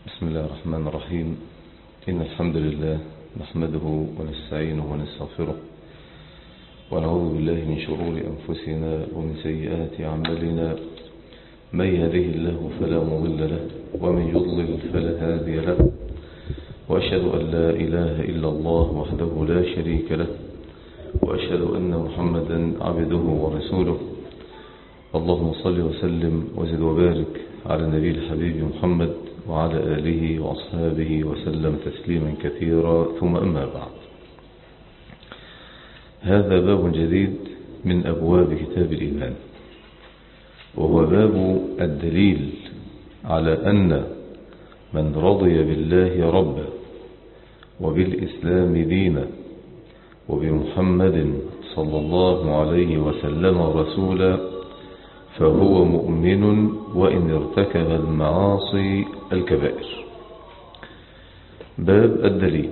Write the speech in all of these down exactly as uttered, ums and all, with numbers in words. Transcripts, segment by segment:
بسم الله الرحمن الرحيم. إن الحمد لله نحمده ونستعينه ونستغفره ونعوذ بالله من شرور أنفسنا ومن سيئات أعمالنا. من يهده الله فلا مضل له ومن يضلل فلا هادي له، وأشهد أن لا إله إلا الله وحده لا شريك له، وأشهد أن محمدا عبده ورسوله. اللهم صل وسلم وزد وبارك على النبي الحبيب محمد وعلى آله وأصحابه وسلم تسليما كثيرا، ثم أما بعد. هذا باب جديد من أبواب كتاب الإيمان، وهو باب الدليل على أن من رضي بالله ربا وبالإسلام دينا وبمحمد صلى الله عليه وسلم رسولا فهو مؤمن وإن ارتكب المعاصي الكبائر. باب الدليل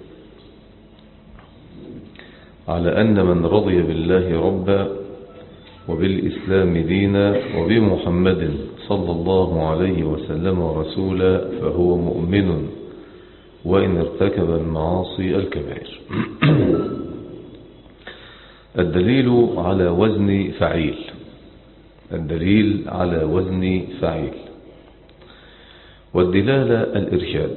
على أن من رضي بالله ربا وبالإسلام دينا وبمحمد صلى الله عليه وسلم رسولا فهو مؤمن وإن ارتكب المعاصي الكبائر. الدليل على وزن فعيل. الدليل على وزن فعيل. والدلالة الإرشاد،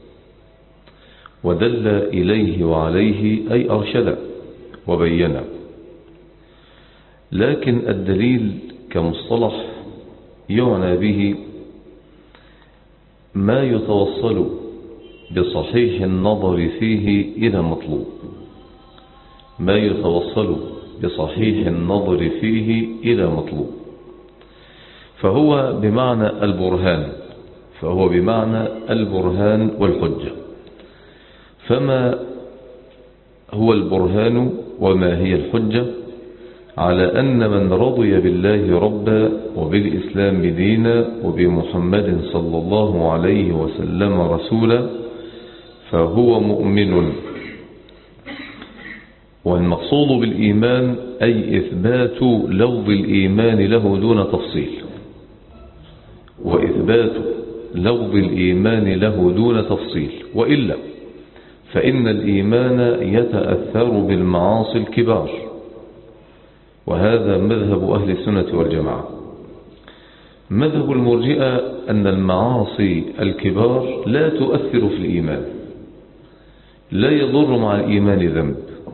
ودل إليه وعليه أي أرشد وبين. لكن الدليل كمصطلح يعنى به ما يتوصل بصحيح النظر فيه إلى مطلوب، ما يتوصل بصحيح النظر فيه إلى مطلوب، فهو بمعنى البرهان فهو بمعنى البرهان والحجة. فما هو البرهان وما هي الحجة على أن من رضي بالله ربا وبالإسلام دينا وبمحمد صلى الله عليه وسلم رسولا فهو مؤمن. والمقصود بالإيمان أي إثبات لفظ الإيمان له دون تفصيل، وإثبات لفظ الإيمان له دون تفصيل، وإلا فإن الإيمان يتأثر بالمعاصي الكبار، وهذا مذهب أهل السنة والجماعة. مذهب المرجئة أن المعاصي الكبار لا تؤثر في الإيمان، لا يضر مع الإيمان ذنب.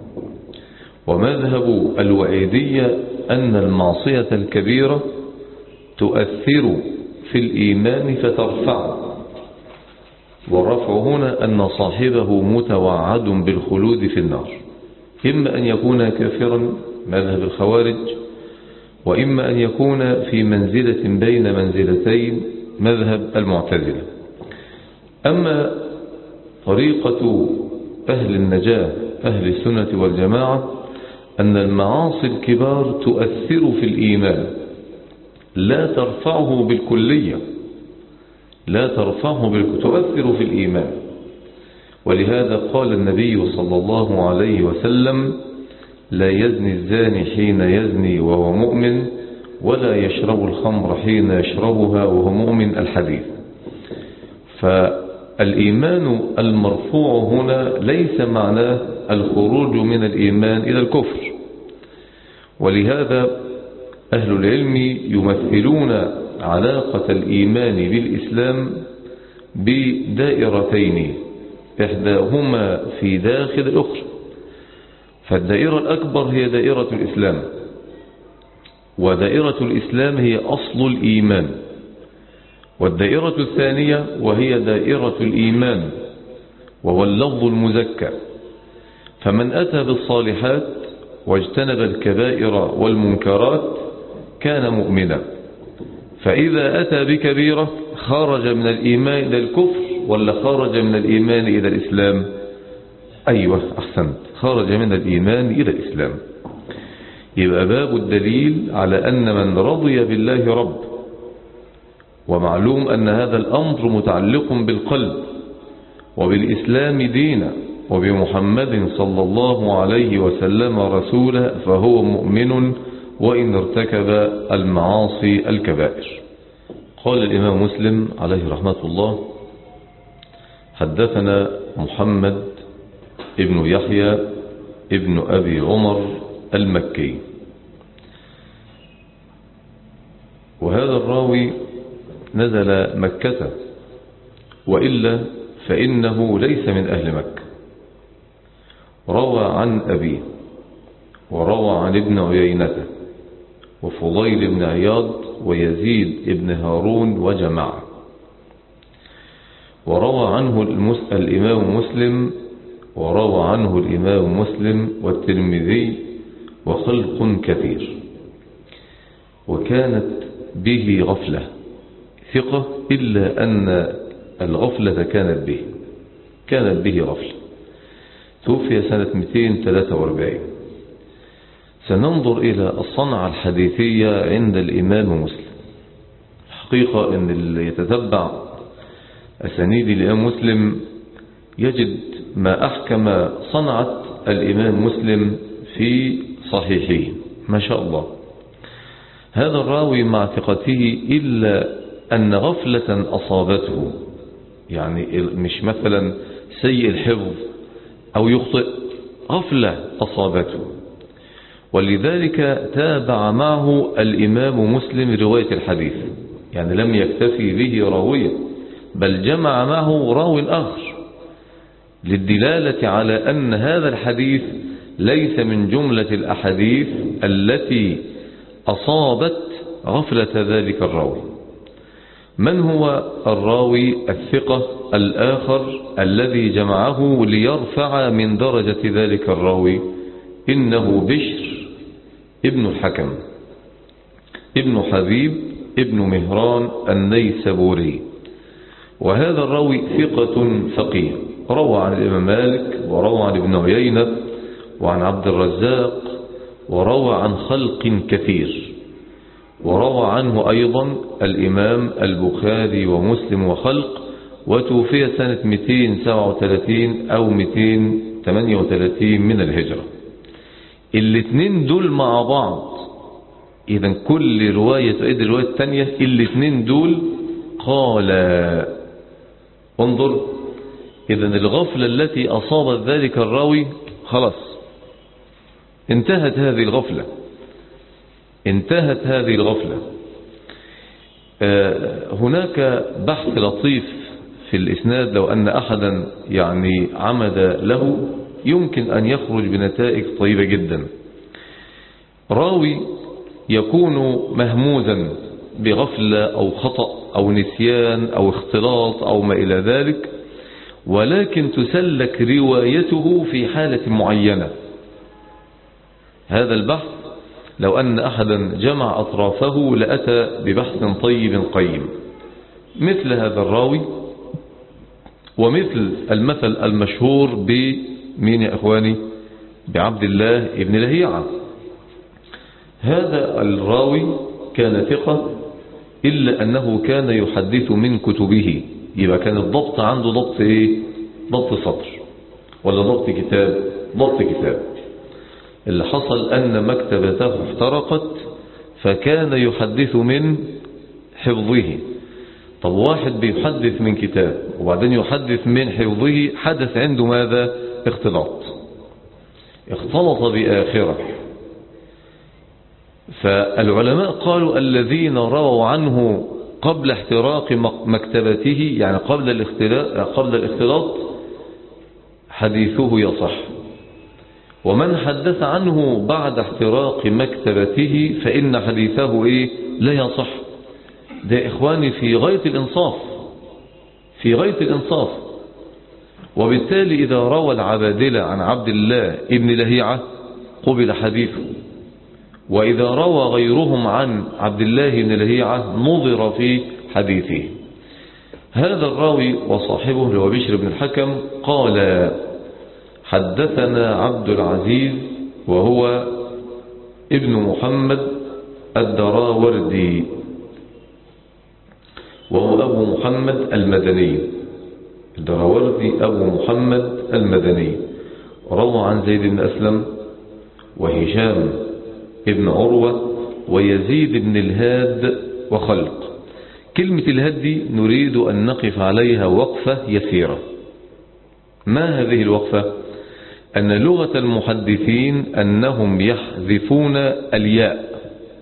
ومذهب الوعيدية أن المعصية الكبيرة تؤثر في الإيمان فترفعه، والرفع هنا أن صاحبه متوعد بالخلود في النار، إما أن يكون كافرا مذهب الخوارج، وإما أن يكون في منزلة بين منزلتين مذهب المعتزلة. أما طريقة أهل النجاة أهل السنة والجماعة أن المعاصي الكبار تؤثر في الإيمان، لا ترفعه بالكلية، لا ترفعه بالكلية، تؤثر في الإيمان. ولهذا قال النبي صلى الله عليه وسلم: لا يزني الزاني حين يزني وهو مؤمن، ولا يشرب الخمر حين يشربها وهو مؤمن. الحديث. فالإيمان المرفوع هنا ليس معناه الخروج من الإيمان إلى الكفر. ولهذا أهل العلم يمثلون علاقة الإيمان بالإسلام بدائرتين، إحداهما في داخل الأخرى. فالدائرة الأكبر هي دائرة الإسلام، ودائرة الإسلام هي أصل الإيمان. والدائرة الثانية وهي دائرة الإيمان، وهو اللفظ المزكى. فمن أتى بالصالحات واجتنب الكبائر والمنكرات كان مؤمنا، فإذا أتى بكبيرة خرج من الإيمان إلى الكفر ولا خرج من الإيمان إلى الإسلام؟ أيوة، أحسنت، خرج من الإيمان إلى الإسلام. يبقى باب الدليل على أن من رضي بالله رب، ومعلوم أن هذا الأمر متعلق بالقلب، وبالإسلام دينا وبمحمد صلى الله عليه وسلم رسولا فهو مؤمن وإن ارتكب المعاصي الكبائر. قال الإمام مسلم عليه رحمة الله: حدثنا محمد ابن يحيى ابن أبي عمر المكي. وهذا الراوي نزل مكة، وإلا فإنه ليس من أهل مكة. روى عن أبيه وروى عن ابن عيينة وفضيل بن عياض ويزيد بن هارون وجماعة. وروى عنه الإمام مسلم وروى عنه الإمام مسلم والترمذي وخلق كثير. وكانت به غفلة، ثقة، إلا أن الغفلة كانت به كانت به غفلة. توفي سنة مئتين وثلاثة وأربعين. سننظر إلى الصنعة الحديثية عند الإمام مسلم. الحقيقة أن اللي يتتبع أسانيد الإمام مسلم يجد ما أحكم صنعة الإمام مسلم في صحيحه، ما شاء الله. هذا الراوي مع ثقته إلا أن غفلة أصابته، يعني مش مثلا سيء الحفظ أو يخطئ، غفلة أصابته، ولذلك تابع معه الإمام مسلم رواية الحديث. يعني لم يكتفي به راوية، بل جمع معه راو آخر للدلالة على أن هذا الحديث ليس من جملة الأحاديث التي أصابت غفلة ذلك الراوي. من هو الراوي الثقة الآخر الذي جمعه ليرفع من درجة ذلك الراوي؟ إنه بشر ابن الحكم ابن حبيب ابن مهران النيسابوري. وهذا الراوي ثقة فقيه، روى عن الإمام مالك وروى عن ابن عيينة وعن عبد الرزاق وروى عن خلق كثير، وروى عنه أيضا الإمام البخاري ومسلم وخلق. وتوفي سنة مئتين وسبعة وثلاثين أو مئتين وثمانية وثلاثين من الهجرة. الاثنين دول مع بعض، إذا كل رواية تؤيد الرواية الثانية. الاثنين دول قال، انظر، إذا الغفلة التي أصابت ذلك الراوي خلاص انتهت هذه الغفلة انتهت هذه الغفلة. هناك بحث لطيف في الإسناد، لو أن أحدا يعني عمد له يمكن أن يخرج بنتائج طيبة جدا. راوي يكون مهموزا بغفلة أو خطأ أو نسيان أو اختلاط أو ما إلى ذلك، ولكن تسلك روايته في حالة معينة. هذا البحث لو أن أحدا جمع أطرافه لأتى ببحث طيب قيم، مثل هذا الراوي ومثل المثل المشهور بمين يا إخواني؟ بعبد الله ابن لهيعة. هذا الراوي كان ثقة، إلا أنه كان يحدث من كتبه. يبقى كان الضبط عنده ضبط إيه؟ ضبط سطر ولا ضبط كتاب؟ ضبط كتاب. اللي حصل أن مكتبته احترقت فكان يحدث من حفظه. طب واحد بيحدث من كتاب وبعدين يحدث من حفظه، حدث عنده ماذا؟ اختلاط، اختلط بآخرة. فالعلماء قالوا الذين رووا عنه قبل احتراق مكتبته، يعني قبل الاختلاط, قبل الاختلاط حديثه يصح. ومن حدث عنه بعد احتراق مكتبته فإن حديثه إيه؟ لا يصح. ده إخواني في غاية الإنصاف في غاية الإنصاف. وبالتالي إذا روى العبادلة عن عبد الله ابن لهيعة قبل حديثه، وإذا روى غيرهم عن عبد الله بن لهيعة نظر في حديثه. هذا الراوي وصاحبه اللي هو بشر بن الحكم قال حدثنا عبد العزيز وهو ابن محمد الدراوردي، وهو أبو محمد المدني. الدراوردي أبو محمد المدني، روى عن زيد بن أسلم وهشام ابن عروة ويزيد بن الهاد وخلق. كلمة الهاد دي نريد أن نقف عليها وقفة يسيرة. ما هذه الوقفة؟ أن لغة المحدثين أنهم يحذفون الياء.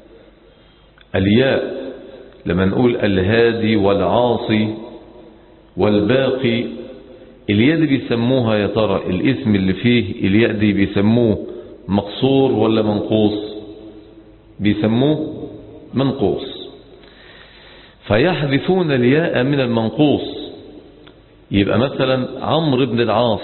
الياء لما نقول الهادي والعاصي والباقي، الياء دي بيسموها يا ترى الاسم اللي فيه الياء دي بيسموه مقصور ولا منقوص؟ بيسموه منقوص، فيحذفون الياء من المنقوص. يبقى مثلا عمرو بن العاص،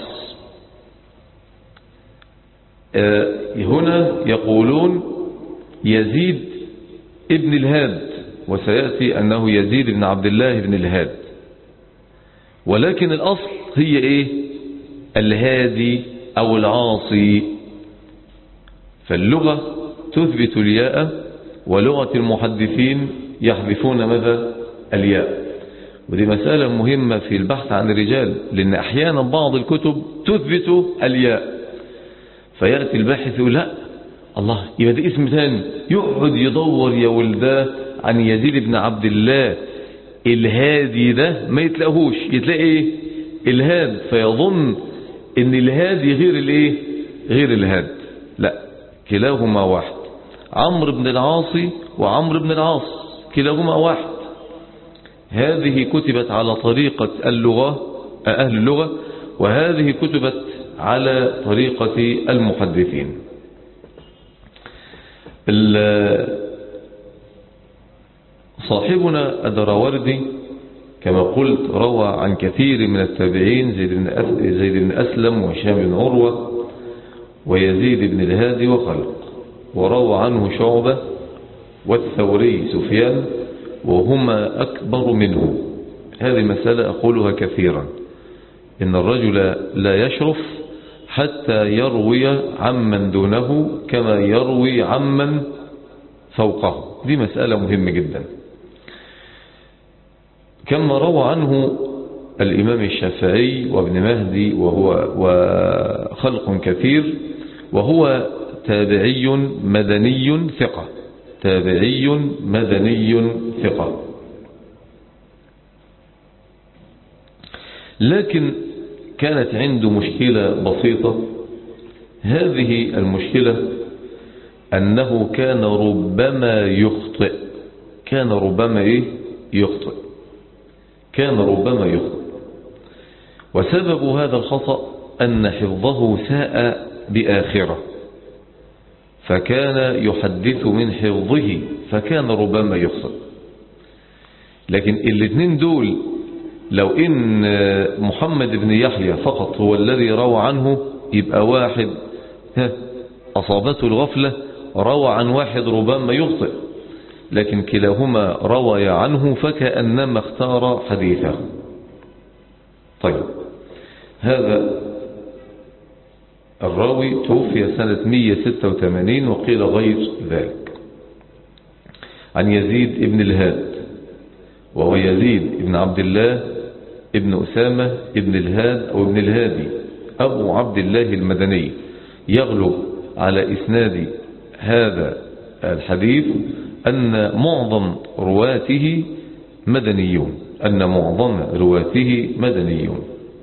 هنا يقولون يزيد ابن الهاد، وسيأتي أنه يزيد بن عبد الله بن الهاد، ولكن الأصل هي إيه؟ الهادي أو العاصي. فاللغة تثبت الياء، ولغة المحدثين يحذفون ماذا؟ الياء. ودي مسألة مهمة في البحث عن الرجال، لأن أحيانا بعض الكتب تثبت الياء، فيأتي الباحث يقول لا الله يبقى ده اسم ثاني، يقعد يدور يا ولداه عن يزيد بن عبد الله الهادي ده ما يتلاقوش، يتلاقي ايه؟ الهاد، فيظن ان الهادي غير الايه؟ غير الهاد. لا، كلاهما واحد. عمرو بن العاصي وعمرو بن العاص كلاهما واحد. هذه كتبت على طريقة اللغة أهل اللغة، وهذه كتبت على طريقة المحدثين. صاحبنا الدراوردي كما قلت روى عن كثير من التابعين، زيد بن زيد بن أسلم وهشام بن عروة ويزيد بن الهادي وخلق، وروى عنه شعبة والثوري سفيان، وهما أكبر منه. هذه مسألة أقولها كثيرا، إن الرجل لا يشرف حتى يروي عمن دونه كما يروي عمن فوقه. دي مسألة مهمة جدا. كما روى عنه الإمام الشافعي وابن مهدي وهو وخلق كثير، وهو تابعي مدني ثقة، تابعي مدني ثقة. لكن كانت عنده مشكلة بسيطة. هذه المشكلة أنه كان ربما يخطئ، كان ربما إيه؟ يخطئ كان ربما يخطئ وسبب هذا الخطأ أن حفظه ساء بآخرة، فكان يحدث من حفظه، فكان ربما يخطئ. لكن الاثنين دول لو إن محمد بن يحيى فقط هو الذي روى عنه يبقى واحد أصابته الغفلة روى عن واحد ربما يخطئ، لكن كلاهما روى عنه فكأنما اختار حديثه. طيب، هذا الراوي توفي سنة مئة وستة وثمانين وقيل غير ذلك. عن يزيد ابن الهاد، وهو يزيد ابن عبد الله ابن أسامة ابن الهاد أو ابن الهادي أبو عبد الله المدني. يغلب على إسناد هذا الحديث أن معظم رواته مدنيون أن معظم رواته مدنيون.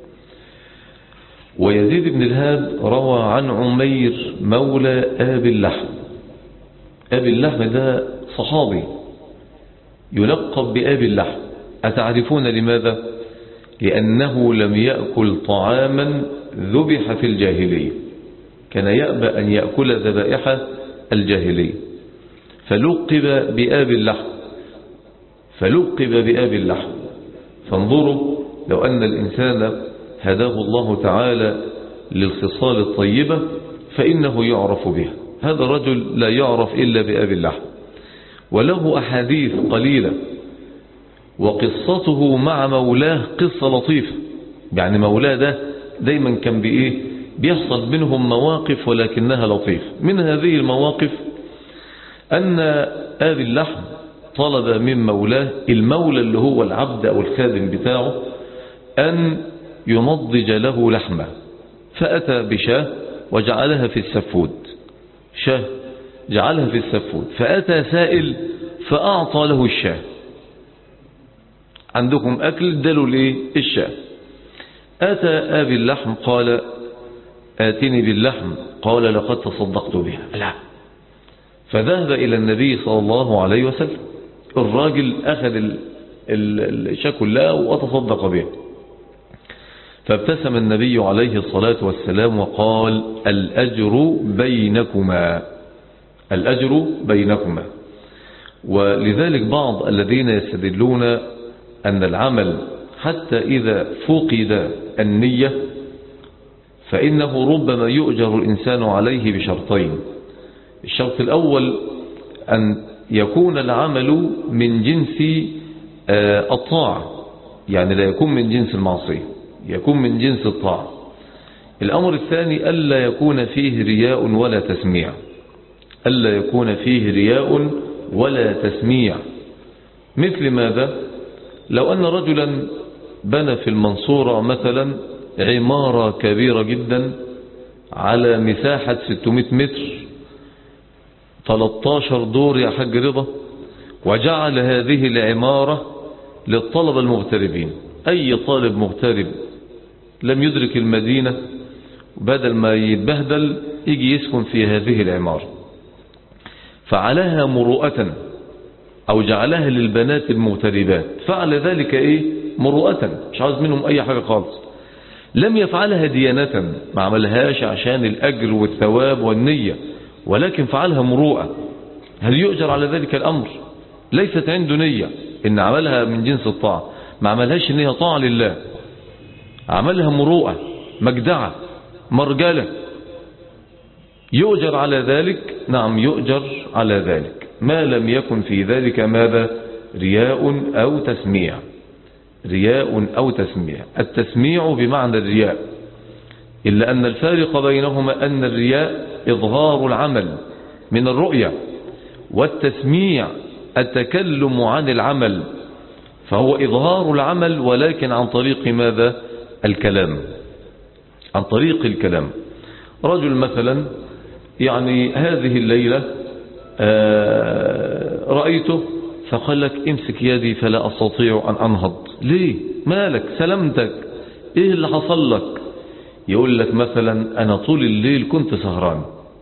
ويزيد بن الهاد روى عن عمير مولى أبي اللحم. أبي اللحم ده صحابي يلقب بأبي اللحم. أتعرفون لماذا؟ لأنه لم يأكل طعاما ذبح في الجاهلية، كان يأبى أن يأكل ذبائح الجاهلية، فلقب بأبي اللحم فلقب بأبي اللحم. فانظروا، لو أن الإنسان هداه الله تعالى للخصال الطيبة فإنه يعرف بها. هذا الرجل لا يعرف إلا بأبي اللحم، وله أحاديث قليلة، وقصته مع مولاه قصة لطيفة. يعني مولاه ده دايما كان بإيه؟ بيحصل بينهم مواقف ولكنها لطيفة. من هذه المواقف أن أبي اللحم طلب من مولاه، المولى اللي هو العبد أو الخادم بتاعه، أن ينضج له لحمه، فأتى بشاه وجعلها في السفود، شاه جعلها في السفود، فأتى سائل فأعطى له الشاه. عندكم أكل دلوا ليه؟ الشاه. أتى أبي اللحم قال آتني باللحم، قال لقد تصدقت بها. لا. فذهب إلى النبي صلى الله عليه وسلم، الراجل أخذ الشاة كلها وتصدق بها. فابتسم النبي عليه الصلاة والسلام وقال الأجر بينكما، الأجر بينكما. ولذلك بعض الذين يستدلون أن العمل حتى إذا فقد النية فإنه ربما يؤجر الإنسان عليه بشرطين. الشرط الأول أن يكون العمل من جنس الطاعة، يعني لا يكون من جنس المعصية، يكون من جنس الطاعة. الأمر الثاني ألا يكون فيه رياء ولا تسميع، ألا يكون فيه رياء ولا تسميع. مثل ماذا؟ لو أن رجلا بنى في المنصورة مثلا عمارة كبيرة جدا على مساحة ستمائة متر، ثلاثة عشر دور يا حاج رضا، وجعل هذه العمارة للطلبة المغتربين. أي طالب مغترب لم يدرك المدينة بدل ما يتبهدل يجي يسكن في هذه العمارة، فعلها مروءة أو جعلها للبنات المغتربات، فعل ذلك إيه؟ مروءة، مش عاوز منهم أي حاجة خالص. لم يفعلها ديانة، ما عملهاش عشان الأجر والثواب والنية، ولكن فعلها مروءة. هل يؤجر على ذلك الأمر؟ ليست عنده نية إن عملها من جنس الطاعة، ما عملهاش إنها طاعة لله، عملها مروءة، مجدعة، مرجلة. يؤجر على ذلك؟ نعم يؤجر على ذلك، ما لم يكن في ذلك ماذا؟ رياء أو تسميع، رياء أو تسميع. التسميع بمعنى الرياء، إلا أن الفارق بينهما أن الرياء إظهار العمل من الرؤية، والتسميع التكلم عن العمل، فهو إظهار العمل ولكن عن طريق ماذا؟ الكلام، عن طريق الكلام. رجل مثلا يعني هذه الليلة رأيته فقال لك امسك يدي فلا أستطيع أن أنهض. ليه؟ مالك؟ سلامتك؟ إيه اللي حصل لك؟ يقول لك مثلا أنا طول الليل كنت سهران.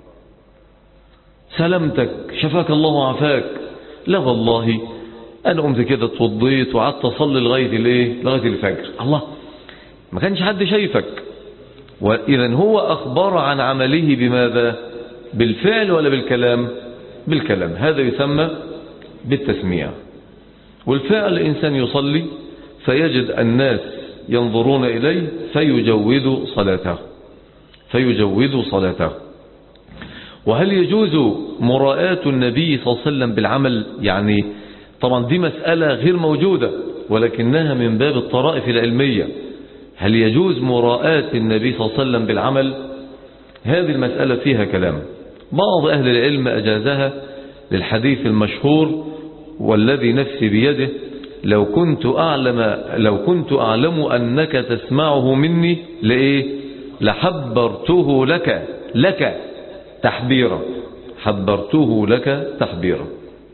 سلامتك؟ شفاك الله وعافاك؟ لا والله أنا قمت كده اتوضيت وقعدت أصلي لغاية الايه؟ لغاية الفجر. الله، ما كانش حد شايفك. وإذا هو أخبر عن عمله بماذا؟ بالفعل ولا بالكلام؟ بالكلام. هذا يسمى بالتسميع. والفعل إنسان يصلي فيجد الناس ينظرون إليه فيجود صلاته، فيجود صلاته. وهل يجوز مراءة النبي صلى الله عليه وسلم بالعمل؟ يعني طبعا دي مسألة غير موجودة، ولكنها من باب الطرائف العلمية. هل يجوز مراءة النبي صلى الله عليه وسلم بالعمل؟ هذه المسألة فيها كلام. بعض أهل العلم أجازها للحديث المشهور والذي نفسي بيده لو كنت أعلم لو كنت أعلم أنك تسمعه مني لإيه؟ لحبرته لك لك تحبيرا، حبرته لك تحبيرا.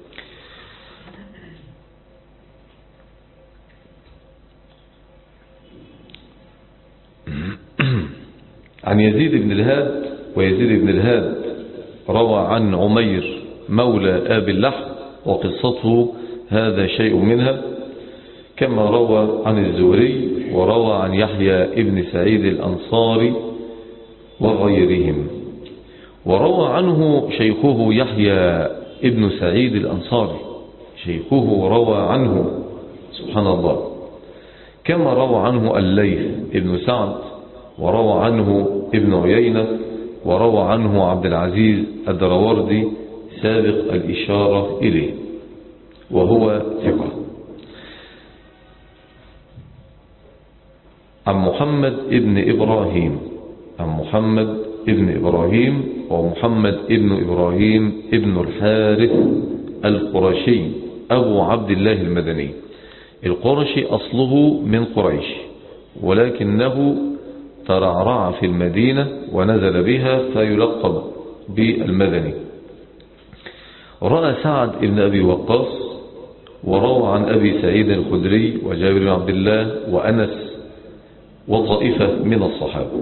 عن يزيد بن الهاد، ويزيد بن الهاد روى عن عمير مولى آبي اللحم، وقصته هذا شيء منها، كما روى عن الزهري وروى عن يحيى ابن سعيد الأنصاري وغيرهم. وروى عنه شيخه يحيى ابن سعيد الأنصاري، شيخه روى عنه سبحان الله، كما روى عنه الليث ابن سعد، وروى عنه ابن عيينة، وروى عنه عبد العزيز الدراوردي سابق الإشارة إليه، وهو ثقة. عن محمد ابن إبراهيم، عن محمد ابن إبراهيم ومحمد ابن إبراهيم ابن الحارث القرشي أبو عبد الله المدني. القرشي أصله من قريش، ولكنه ترعرع في المدينة ونزل بها فيلقب بالمدني. رأى سعد ابن أبي وقاص، وروى عن أبي سعيد الخدري وجابر بن عبد الله وأنس وطائفة من الصحابة.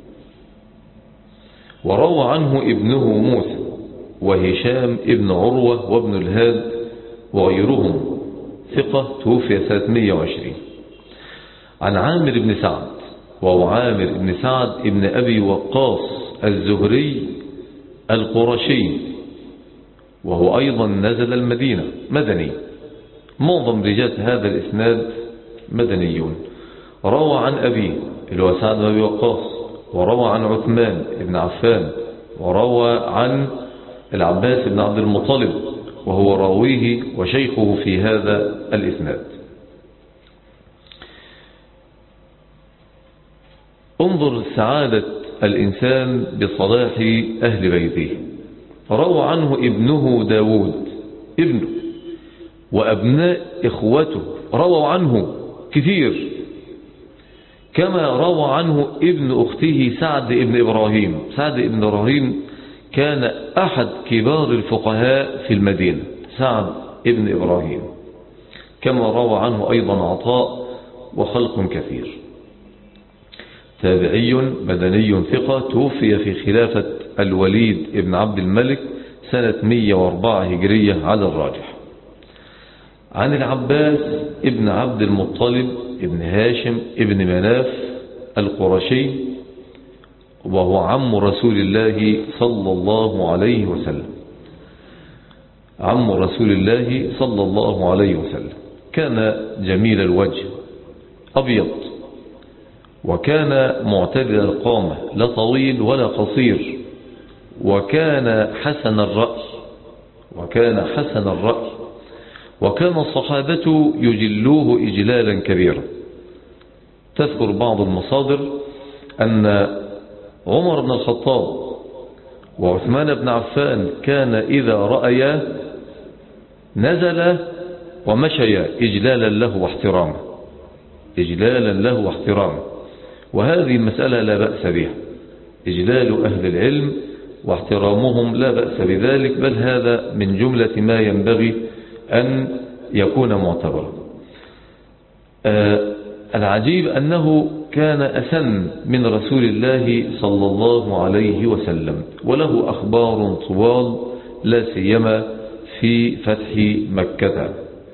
وروى عنه ابنه موسى وهشام ابن عروة وابن الهاد وغيرهم ثقة، توفي سنة مئة وعشرين. عن عامر بن سعد، وهو عامر بن سعد ابن أبي وقاص الزهري القرشي، وهو أيضا نزل المدينة، مدني. معظم رجال هذا الإسناد مدنيون. روى عن أبيه اللي هو سعد بن أبي وقاص، وروى عن عثمان بن عفان، وروى عن العباس بن عبد المطلب، وهو راويه وشيخه في هذا الإسناد. انظر سعادة الإنسان بصلاح أهل بيته. روى عنه ابنه داود، ابنه وأبناء إخوته رووا عنه كثير، كما روى عنه ابن أخته سعد ابن إبراهيم. سعد ابن إبراهيم كان أحد كبار الفقهاء في المدينة، سعد ابن إبراهيم، كما روى عنه أيضا عطاء وخلق كثير. تابعي مدني ثقة، توفي في خلافة الوليد ابن عبد الملك سنة مئة وأربعة هجرية على الراجح. عن العباس ابن عبد المطلب ابن هاشم ابن مناف القرشي، وهو عم رسول الله صلى الله عليه وسلم، عم رسول الله صلى الله عليه وسلم. كان جميل الوجه أبيض، وكان معتدل القامة، لا طويل ولا قصير، وكان حسن الرأي، وكان حسن الرأي وكان الصحابة يجلوه إجلالا كبيرا. تذكر بعض المصادر أن عمر بن الخطاب وعثمان بن عفان كان إذا رأيا نزل ومشيا إجلالا له واحتراما، إجلالا له واحتراما. وهذه المسألة لا بأس بها، إجلال أهل العلم واحترامهم لا بأس بذلك، بل هذا من جملة ما ينبغي أن يكون معتبرا. آه العجيب أنه كان أسن من رسول الله صلى الله عليه وسلم، وله أخبار طوال لا سيما في فتح مكة.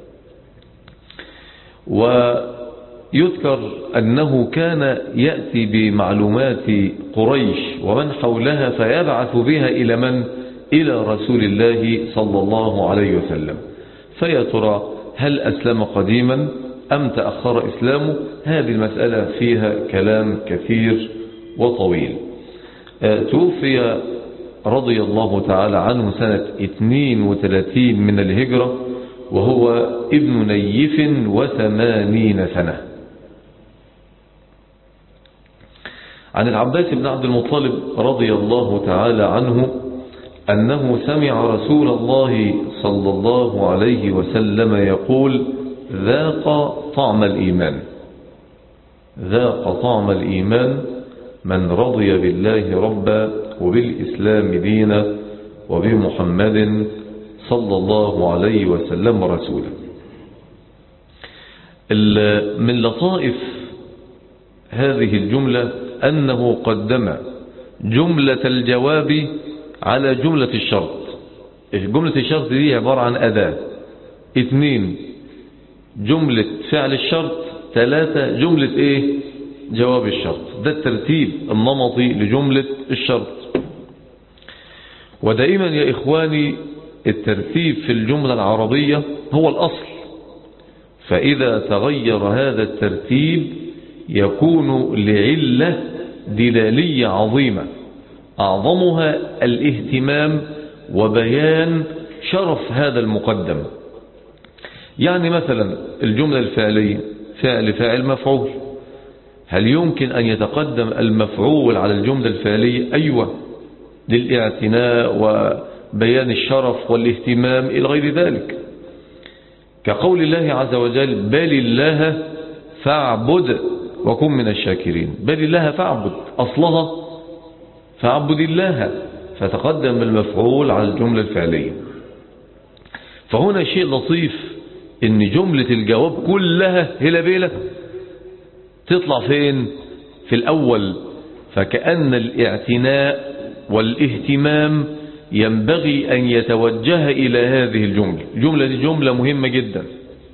ويذكر أنه كان يأتي بمعلومات قريش ومن حولها فيبعث بها إلى من؟ إلى رسول الله صلى الله عليه وسلم، فيا ترى هل أسلم قديما أم تأخر إسلامه؟ هذه المسألة فيها كلام كثير وطويل. توفي رضي الله تعالى عنه سنة اثنين وثلاثين من الهجرة، وهو ابن نيف وثمانين سنة. عن العباس بن عبد المطلب رضي الله تعالى عنه أنه سمع رسول الله صلى الله عليه وسلم يقول: ذاق طعم الإيمان، ذاق طعم الإيمان من رضي بالله ربا وبالإسلام دينا وبمحمد صلى الله عليه وسلم رسولا. من لطائف هذه الجملة أنه قدم جملة الجواب على جملة الشرط. جملة الشرط دي عبارة عن أداة، اثنين جملة فعل الشرط، ثلاثة جملة ايه؟ جواب الشرط. ده الترتيب النمطي لجملة الشرط. ودائما يا إخواني الترتيب في الجملة العربية هو الأصل، فإذا تغير هذا الترتيب يكون لعلة دلالية عظيمة، أعظمها الاهتمام وبيان شرف هذا المقدم. يعني مثلا الجملة الفعلية فعل فاعل مفعول، هل يمكن أن يتقدم المفعول على الجملة الفعلية؟ أيوة، للاعتناء وبيان الشرف والاهتمام إلى غير ذلك، كقول الله عز وجل: بل الله فاعبد وكن من الشاكرين. بل الله فاعبد، أصلها فاعبد الله، فتقدم المفعول على الجملة الفعلية. فهنا شيء لطيف ان جملة الجواب كلها هلا بيلا تطلع فين؟ في الأول، فكأن الاعتناء والاهتمام ينبغي أن يتوجه إلى هذه الجملة. الجملة دي جملة مهمة جدا،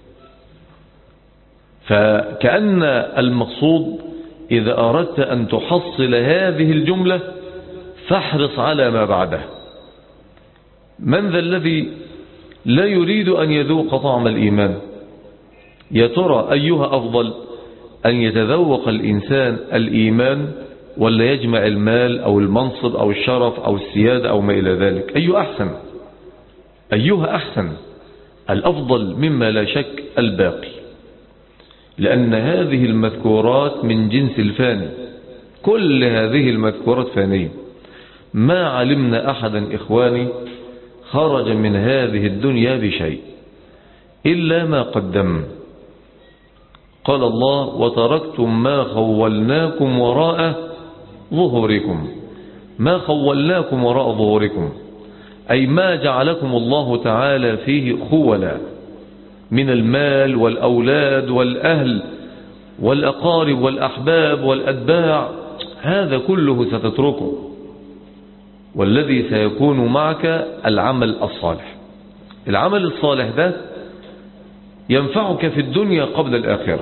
فكأن المقصود إذا أردت أن تحصل هذه الجملة فاحرص على ما بعدها. من ذا الذي لا يريد أن يذوق طعم الإيمان؟ يا ترى أيها أفضل، أن يتذوق الإنسان الإيمان ولا يجمع المال أو المنصب أو الشرف أو السيادة أو ما إلى ذلك؟ أي أحسن؟ أيها أحسن؟ الأفضل مما لا شك الباقي، لأن هذه المذكورات من جنس الفاني، كل هذه المذكورات فانية. ما علمنا أحدا إخواني خرج من هذه الدنيا بشيء إلا ما قدم. قال الله: وتركتم ما خولناكم وراء ظهوركم. ما خولناكم وراء ظهوركم أي ما جعلكم الله تعالى فيه خولا من المال والأولاد والأهل والأقارب والأحباب والأتباع، هذا كله ستتركه، والذي سيكون معك العمل الصالح. العمل الصالح ده ينفعك في الدنيا قبل الآخرة،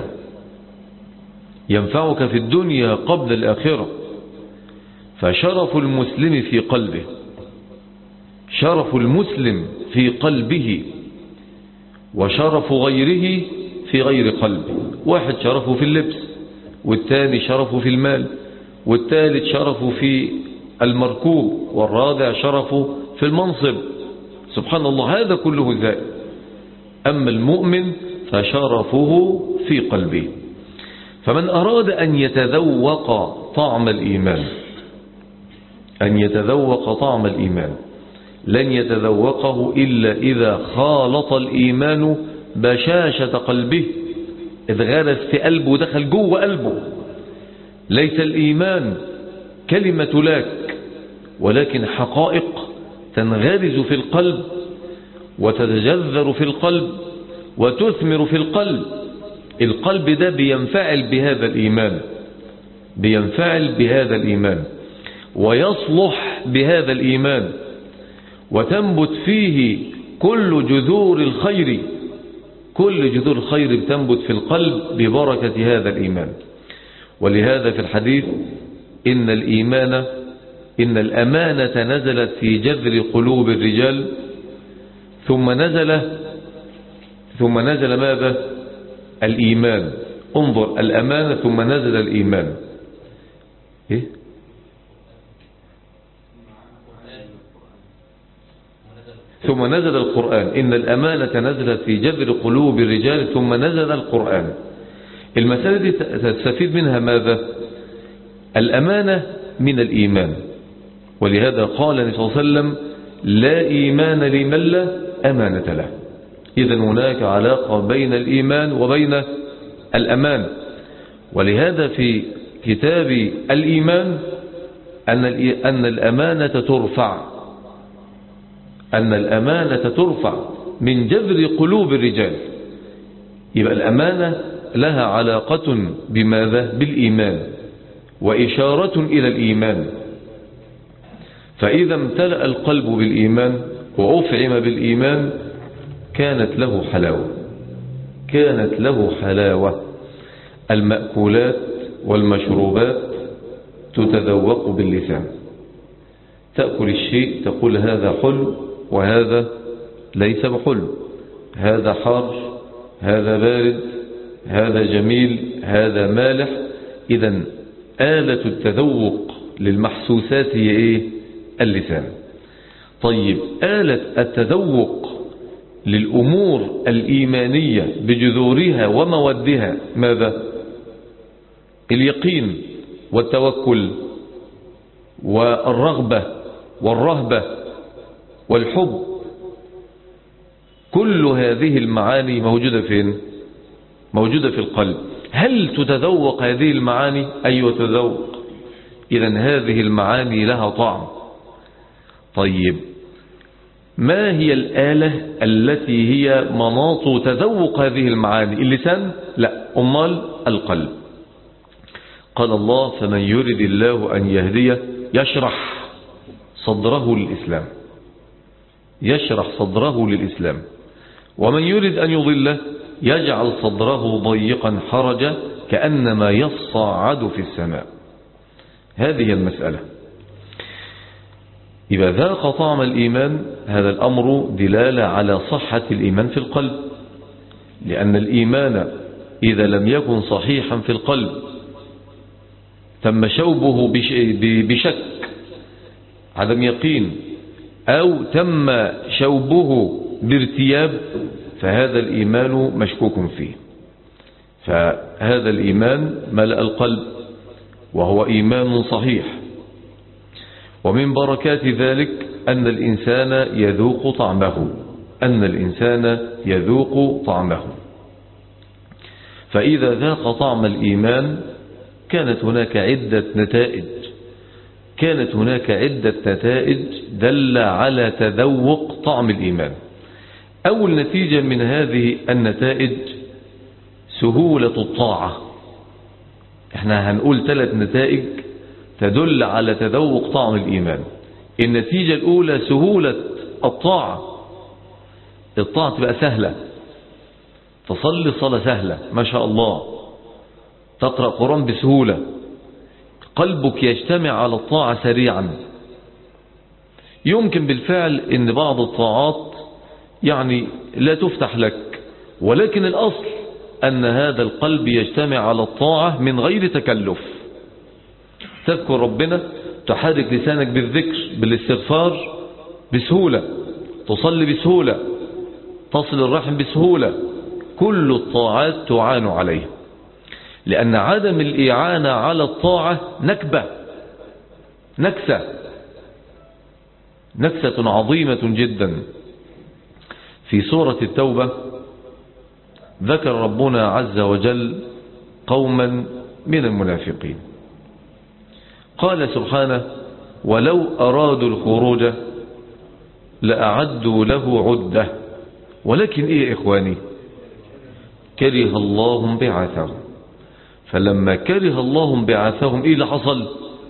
ينفعك في الدنيا قبل الآخرة. فشرف المسلم في قلبه، شرف المسلم في قلبه، وشرف غيره في غير قلبه. واحد شرفه في اللبس، والثاني شرفه في المال، والثالث شرفه في المركوب، والرابع شرفه في المنصب. سبحان الله، هذا كله زائد. أما المؤمن فشرفه في قلبه. فمن أراد أن يتذوق طعم الإيمان، أن يتذوق طعم الإيمان لن يتذوقه إلا إذا خالط الإيمان بشاشة قلبه، إذ غرس في قلبه ودخل جوه قلبه. ليس الإيمان كلمة لك، ولكن حقائق تنغرز في القلب وتتجذر في القلب وتثمر في القلب. القلب ده بينفعل بهذا الإيمان، بينفعل بهذا الإيمان ويصلح بهذا الإيمان، وتنبت فيه كل جذور الخير. كل جذور الخير بتنبت في القلب ببركة هذا الإيمان. ولهذا في الحديث إن الإيمان إن الأمانة نزلت في جذر قلوب الرجال ثم نزل ثم نزل ماذا؟ الإيمان. انظر، الأمانة ثم نزل الإيمان. إيه؟ ثم نزل القرآن. إن الأمانة نزلت في جذر قلوب الرجال ثم نزل القرآن. المسألة دي تستفيد منها ماذا؟ الأمانة من الإيمان. ولهذا قال النبي صلى الله عليه وسلم: لا إيمان لمن لا أمانة له. إذن هناك علاقة بين الإيمان وبين الأمان. ولهذا في كتاب الإيمان أن أن الأمانة ترفع أن الأمانة ترفع من جذر قلوب الرجال. يبقى الأمانة لها علاقة بماذا؟ بالإيمان، وإشارة إلى الإيمان. فإذا امتلأ القلب بالإيمان وأفعم بالإيمان كانت له حلاوة، كانت له حلاوة. المأكولات والمشروبات تتذوق باللسان. تأكل الشيء تقول هذا حلو وهذا ليس بحلو، هذا حار، هذا بارد، هذا جميل، هذا مالح. إذن آلة التذوق للمحسوسات هي إيه؟ اللسان. طيب، آلة التذوق للأمور الإيمانية بجذورها ومودها ماذا؟ اليقين والتوكل والرغبة والرهبة والحب. كل هذه المعاني موجودة فين؟ موجودة في القلب. هل تتذوق هذه المعاني؟ أيوة تذوق. إذن هذه المعاني لها طعم. طيب، ما هي الآلة التي هي مناط تذوق هذه المعاني؟ اللسان؟ لا، أمال القلب. قال الله فمن يرد الله أن يهديه يشرح صدره للإسلام، يشرح صدره للإسلام. ومن يرد أن يضله يجعل صدره ضيقا حرجا كأنما يصعد في السماء. هذه المسألة. إذا ذاق طعم الإيمان، هذا الأمر دلالة على صحة الإيمان في القلب، لأن الإيمان إذا لم يكن صحيحا في القلب تم شوبه بشك عدم يقين، أو تم شوبه بارتياب، فهذا الإيمان مشكوك فيه. فهذا الإيمان ملأ القلب وهو إيمان صحيح. ومن بركات ذلك أن الإنسان يذوق طعمه، أن الإنسان يذوق طعمه. فإذا ذاق طعم الإيمان كانت هناك عدة نتائج، كانت هناك عدة نتائج دل على تذوق طعم الإيمان. أول نتيجة من هذه النتائج سهولة الطاعة. احنا هنقول ثلاث نتائج تدل على تذوق طعم الإيمان. النتيجة الأولى سهولة الطاعة، الطاعة تبقى سهلة، تصلي صلاة سهلة ما شاء الله، تقرأ قرآن بسهولة، قلبك يجتمع على الطاعة سريعا. يمكن بالفعل ان بعض الطاعات يعني لا تفتح لك، ولكن الأصل أن هذا القلب يجتمع على الطاعة من غير تكلف. تذكر ربنا، تحرك لسانك بالذكر بالاستغفار بسهولة، تصلي بسهولة، تصل الرحم بسهولة. كل الطاعات تعان عليه، لأن عدم الإعانة على الطاعة نكبة، نكسة، نكسة عظيمة جدا. في سورة التوبة ذكر ربنا عز وجل قوما من المنافقين، قال سبحانه ولو أرادوا الخروج لأعدوا له عدة ولكن إيه إخواني كره الله بعثهم. فلما كره الله بعثهم إيه اللي حصل؟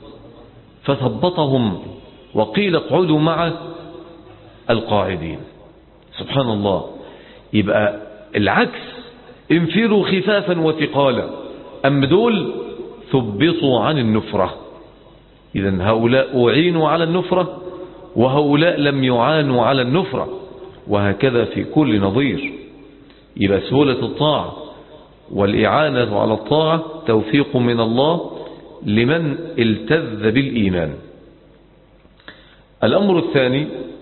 فثبطهم وقيل اقعدوا مع القاعدين. سبحان الله. يبقى العكس، انفروا خفافا وثقالا، أم دول ثبطوا عن النفرة. إذن هؤلاء أعينوا على النفرة وهؤلاء لم يعانوا على النفرة، وهكذا في كل نظير. يبقى سهولة الطاعة والإعانة على الطاعة توفيق من الله لمن التذ بالإيمان. الأمر الثاني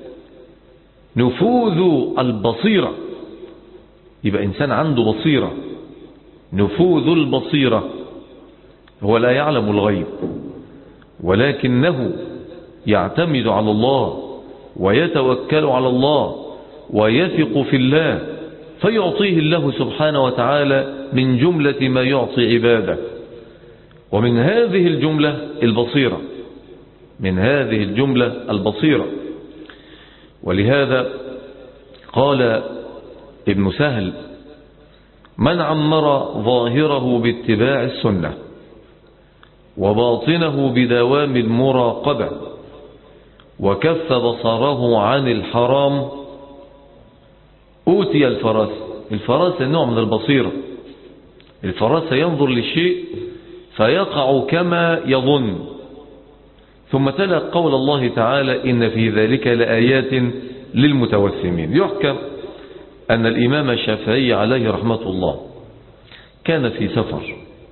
نفوذ البصيرة. يبقى إنسان عنده بصيرة، نفوذ البصيرة. هو لا يعلم الغيب ولكنه يعتمد على الله ويتوكل على الله ويثق في الله، فيعطيه الله سبحانه وتعالى من جملة ما يعطي عباده. ومن هذه الجملة البصيرة، من هذه الجملة البصيرة. ولهذا قال ابن سهل من عمر ظاهره باتباع السنة وباطنه بدوام المراقبة وكف بصره عن الحرام أوتي الفراسة. الفراسة نوع من البصيرة. الفراسة ينظر للشيء فيقع كما يظن. ثم تلا قول الله تعالى إن في ذلك لآيات للمتوسمين. يحكى أن الإمام الشافعي عليه رحمة الله كان في سفر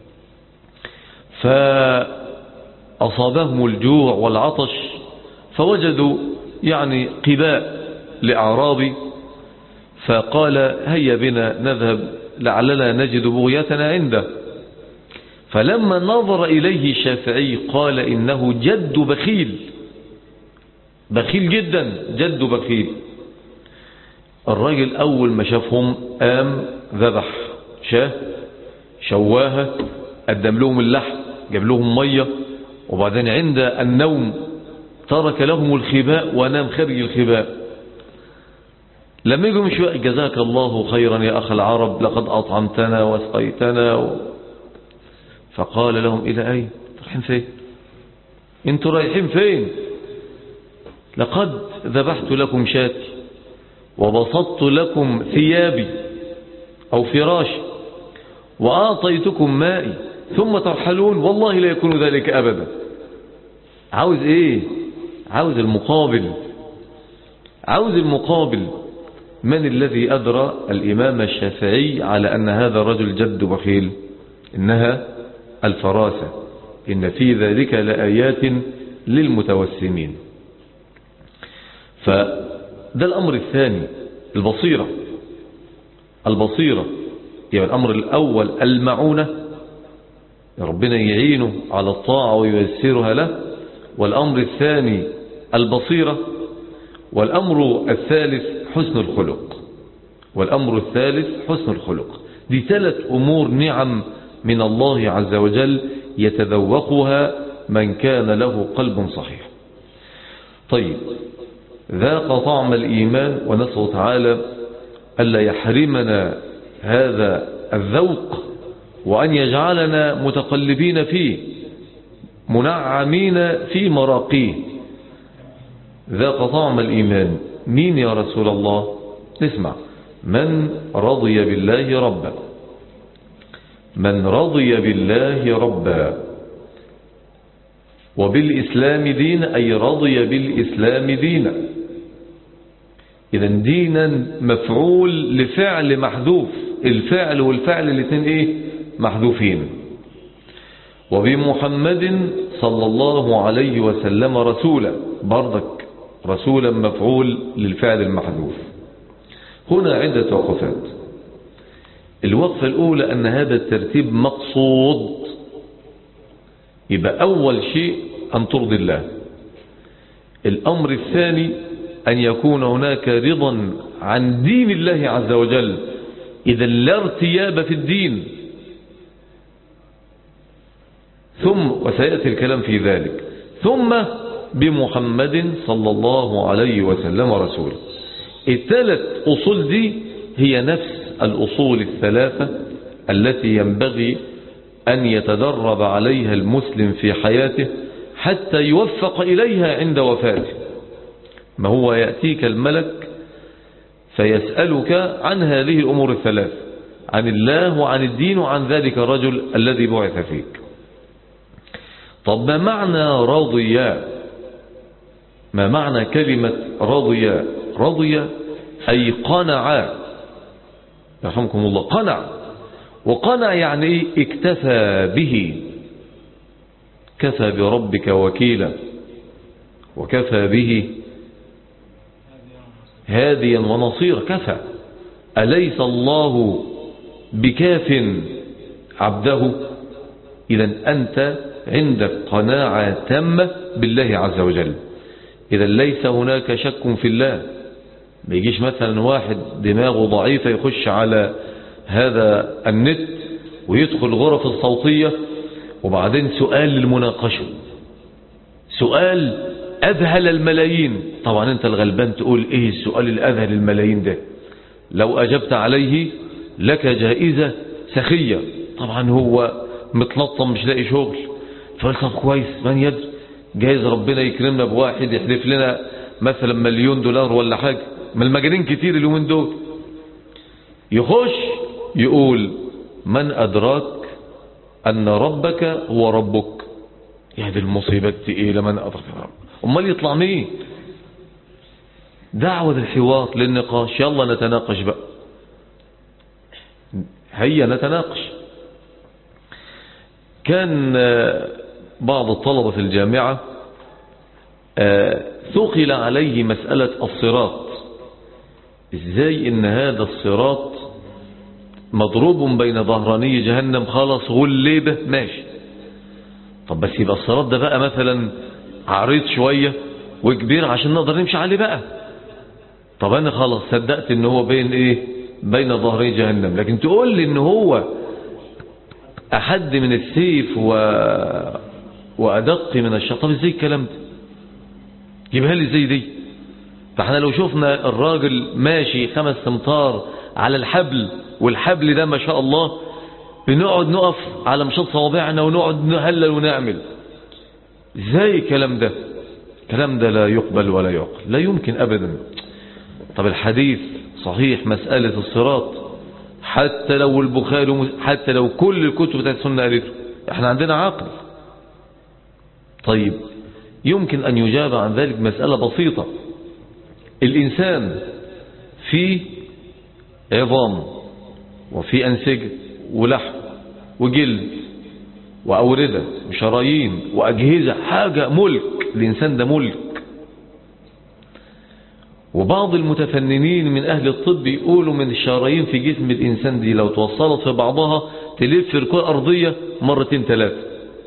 فأصابهم الجوع والعطش، فوجدوا يعني قباء لأعرابي، فقال هيا بنا نذهب لعلنا نجد بغيتنا عنده. فلما نظر إليه الشافعي قال إنه جد بخيل، بخيل جدا، جد بخيل. الراجل أول ما شافهم قام ذبح شاه، شواها، قدم لهم اللحم، جاب لهم مية، وبعدين عند النوم ترك لهم الخباء ونام خارج الخباء. لما يجوا مش جزاك الله خيرا يا أخ العرب لقد أطعمتنا واسقيتنا و... فقال لهم إلى أين؟ رايحين فين؟ انتوا رايحين فين؟ لقد ذبحت لكم شاتي وبسطت لكم ثيابي أو فراشي وأعطيتكم مائي ثم ترحلون، والله لا يكون ذلك أبدا. عاوز إيه؟ عاوز المقابل، عاوز المقابل. من الذي أدرى الإمام الشافعي على أن هذا الرجل جد بخيل؟ إنها الفراسة، إن في ذلك لآيات للمتوسمين. فده الأمر الثاني، البصيرة. البصيرة يعني الأمر الأول المعونة، ربنا يعينه على الطاعة وييسرها له. والأمر الثاني البصيرة. والأمر الثالث حسن الخلق. والأمر الثالث حسن الخلق. دي ثلاث أمور نعم من الله عز وجل يتذوقها من كان له قلب صحيح. طيب، ذاق طعم الإيمان، ونسأل تعالى ألا يحرمنا هذا الذوق، وأن يجعلنا متقلبين فيه منعمين في مراقيه. ذاق طعم الإيمان، مين يا رسول الله؟ اسمع: من رضي بالله ربا، من رضي بالله ربا وبالإسلام دينا، أي رضي بالإسلام دينا. إذا دينا مفعول لفعل محذوف، الفعل والفعل الاثنين ايه؟ محذوفين. وبمحمد صلى الله عليه وسلم رسولا، برضك رسولا مفعول للفعل المحذوف. هنا عدة وقفات. الوقفة الأولى أن هذا الترتيب مقصود، يبقى أول شيء أن ترضي الله. الأمر الثاني أن يكون هناك رضا عن دين الله عز وجل، إذا لا ارتياب في الدين. ثم وسيأتي الكلام في ذلك. ثم بمحمد صلى الله عليه وسلم رسوله. الثلاث أصول دي هي نفس الأصول الثلاثة التي ينبغي أن يتدرب عليها المسلم في حياته حتى يوفق إليها عند وفاته. ما هو يأتيك الملك فيسألك عن هذه الأمور الثلاث، عن الله وعن الدين وعن ذلك الرجل الذي بعث فيك. طب ما معنى رضي؟ ما معنى كلمة رضي؟ رضي أي قنع، يرحمكم الله، قنع. وقنع يعني اكتفى به. كفى بربك وكيلا، وكفى به هاديا ونصيرا. كفى، أليس الله بكاف عبده؟ إذا أنت عندك قناعة تامة بالله عز وجل، إذا ليس هناك شك في الله. ما يجيش مثلا واحد دماغه ضعيفة يخش على هذا النت ويدخل غرف الصوتية وبعدين سؤال للمناقشة، سؤال أذهل الملايين. طبعا أنت الغلبان تقول إيه السؤال الأذهل الملايين ده؟ لو أجبت عليه لك جائزة سخية. طبعا هو متلطم مش لاقي شغل، فقلت طب كويس، من يدري جايز ربنا يكرمنا بواحد يحذف لنا مثلا مليون دولار ولا حاجة. ما المجانين كتير اليومين دول. يخش يقول من أدراك أن ربك هو ربك؟ يا دي المصيبة التقيلة، من أدراك ربك؟ أمال يطلع مين؟ دعوة الحوار للنقاش، يلا نتناقش بقى، هيا نتناقش. كان بعض الطلبة في الجامعة ثقل عليه مسألة الصراط، ازاي ان هذا الصراط مضروب بين ظهراني جهنم، خلاص غلبة ماشي. طب بس يبقى الصراط ده بقى مثلا عريض شوية وكبير عشان نقدر نمشي عليه بقى. طب انا خلاص صدقت ان هو بين ايه؟ بين ظهري جهنم. لكن تقول لي ان هو احد من السيف و... وادق من الشيطان، طب ازاي الكلام ده؟ جيبها لي زي دي. فاحنا لو شفنا الراجل ماشي خمس امتار على الحبل، والحبل ده ما شاء الله بنقعد نقف على مشط صوابعنا ونقعد نهلل ونعمل. ازاي الكلام ده؟ الكلام ده لا يقبل ولا يعقل، لا يمكن ابدا. طب الحديث صحيح مسألة الصراط، حتى لو البخاري حتى لو كل الكتب بتاعت السنة قالته، احنا عندنا عقل. طيب يمكن ان يجاب عن ذلك مسألة بسيطة. الانسان فيه عظام وفي انسجة ولحم وجلد وأوردة وشرايين وأجهزة، حاجة ملك، الإنسان ده ملك. وبعض المتفننين من أهل الطب يقولوا من الشرايين في جسم الإنسان دي لو توصلت في بعضها تلف في الكرة الأرضية مرتين ثلاثة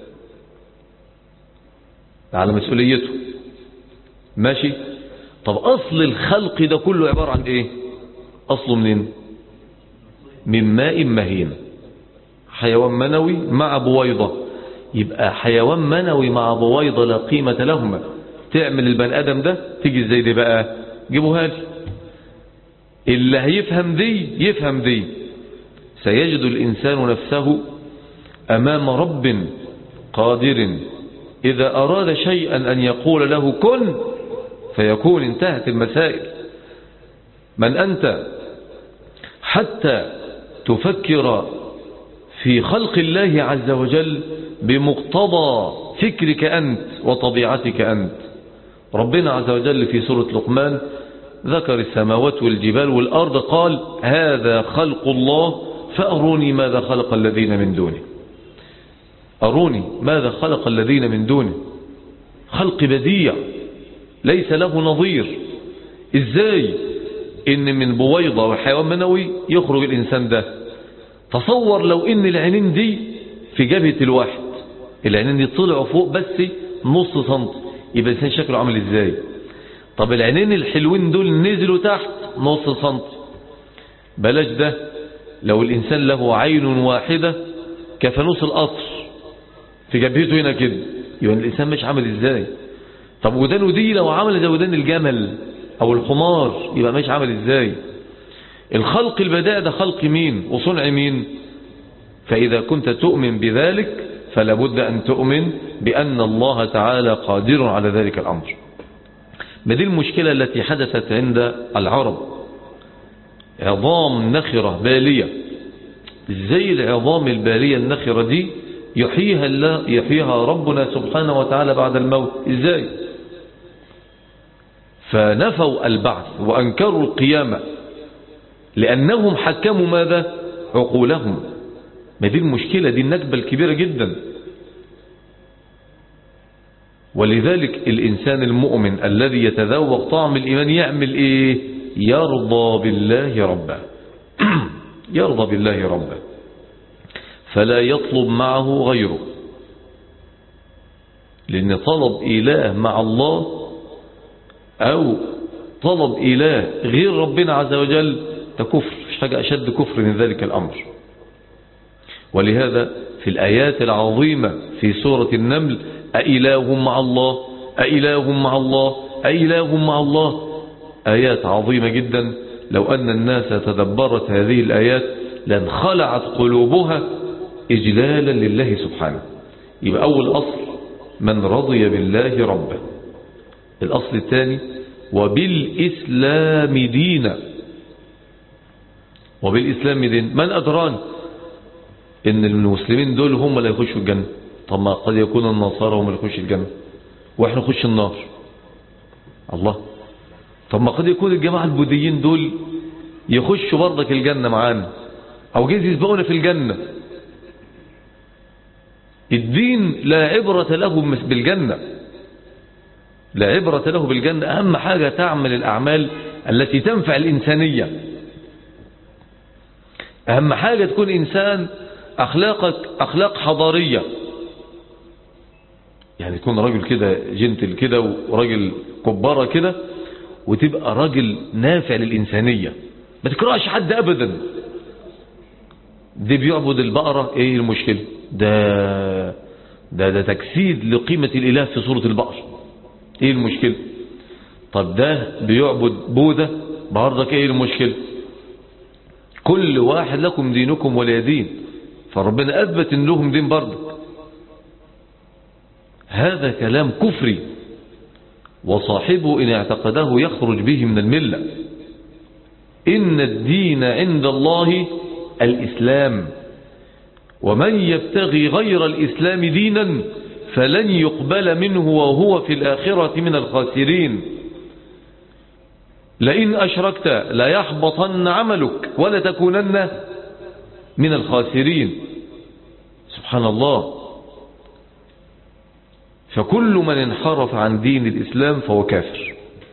على مسؤوليته. ماشي. طب أصل الخلق ده كله عبارة عن إيه؟ أصله منين؟ من ماء مهين، حيوان منوي مع بويضة. يبقى حيوان منوي مع بويضة لا قيمة لهما. تعمل البني آدم ده تيجي ازاي دي بقى؟ جيبوها لي. اللي هيفهم دي يفهم دي. سيجد الإنسان نفسه أمام رب قادر إذا أراد شيئا أن يقول له كن فيكون. انتهت المسائل. من أنت حتى تفكر في خلق الله عز وجل بمقتضى فكرك أنت وطبيعتك أنت؟ ربنا عز وجل في سورة لقمان ذكر السماوات والجبال والأرض، قال هذا خلق الله فأروني ماذا خلق الذين من دونه. أروني ماذا خلق الذين من دونه. خلق بديع ليس له نظير. إزاي إن من بويضة وحيوان منوي يخرج الإنسان ده؟ تصور لو إن العينين دي في جبهة الواحد، العينين دي طلعوا فوق بس نص سنت، يبقى الإنسان شكله عامل إزاي؟ طب العينين الحلوين دول نزلوا تحت نص سنت. بلاش ده، لو الإنسان له عين واحدة كفانوس القصر في جبهته هنا كده، يبقى الإنسان مش عامل إزاي؟ طب ودانه دي لو عمل زي ودان الجمل أو الحمار يبقى مش عامل إزاي؟ الخلق البدائع ده خلق مين وصنع مين؟ فإذا كنت تؤمن بذلك فلا بد أن تؤمن بأن الله تعالى قادر على ذلك الأمر. ما دي المشكلة التي حدثت عند العرب. عظام نخرة بالية، زي العظام البالية النخرة دي يحييها الله، يحييها ربنا سبحانه وتعالى بعد الموت. ازاي؟ فنفوا البعث وأنكروا القيامة لأنهم حكموا ماذا؟ عقولهم. ما دي المشكلة، دي النكبة الكبيرة جدا. ولذلك الإنسان المؤمن الذي يتذوق طعم الإيمان يعمل إيه؟ يرضى بالله ربا. يرضى بالله ربا فلا يطلب معه غيره، لأن طلب إله مع الله أو طلب إله غير ربنا عز وجل ده كفر. مش حاجة أشد كفر من ذلك الأمر. ولهذا في الآيات العظيمة في سورة النمل أإله مع الله أإله مع الله أإله مع الله، آيات عظيمة جدا. لو أن الناس تدبرت هذه الآيات لانخلعت قلوبها إجلالا لله سبحانه. يبقى أول أصل من رضي بالله ربا. الأصل الثاني وبالإسلام دينا. وبالإسلام دين. من أدران إن المسلمين دول هم اللي يخشوا الجنة؟ طب ما قد يكون النصارى هم اللي يخشوا الجنة وإحنا نخش النار. الله. طب ما قد يكون الجماعة البوذيين دول يخشوا برضك الجنة معانا أو جايز يسبقونا في الجنة. الدين لا عبرة له بالجنة، لا عبرة له بالجنة. أهم حاجة تعمل الأعمال التي تنفع الإنسانية. أهم حاجة تكون إنسان أخلاقك أخلاق حضارية، يعني تكون راجل كده جنتل كده وراجل كبارة كده، وتبقى راجل نافع للإنسانية، ما تكرهش حد أبدا. دي بيعبد البقرة، ايه المشكلة؟ ده ده ده تجسيد لقيمة الإله في صورة البقر، ايه المشكلة؟ طب ده بيعبد بوذا برضك، ايه المشكلة؟ كل واحد لكم دينكم ولي دين. فربنا أثبت إن لهم دين برضك. هذا كلام كفري، وصاحبه إن اعتقده يخرج به من الملة. إن الدين عند الله الإسلام، ومن يبتغي غير الإسلام دينا فلن يقبل منه وهو في الآخرة من الخاسرين. لئن أشركت لا يحبطن عملك ولا تكونن من الخاسرين. سبحان الله. فكل من انحرف عن دين الإسلام فهو كافر.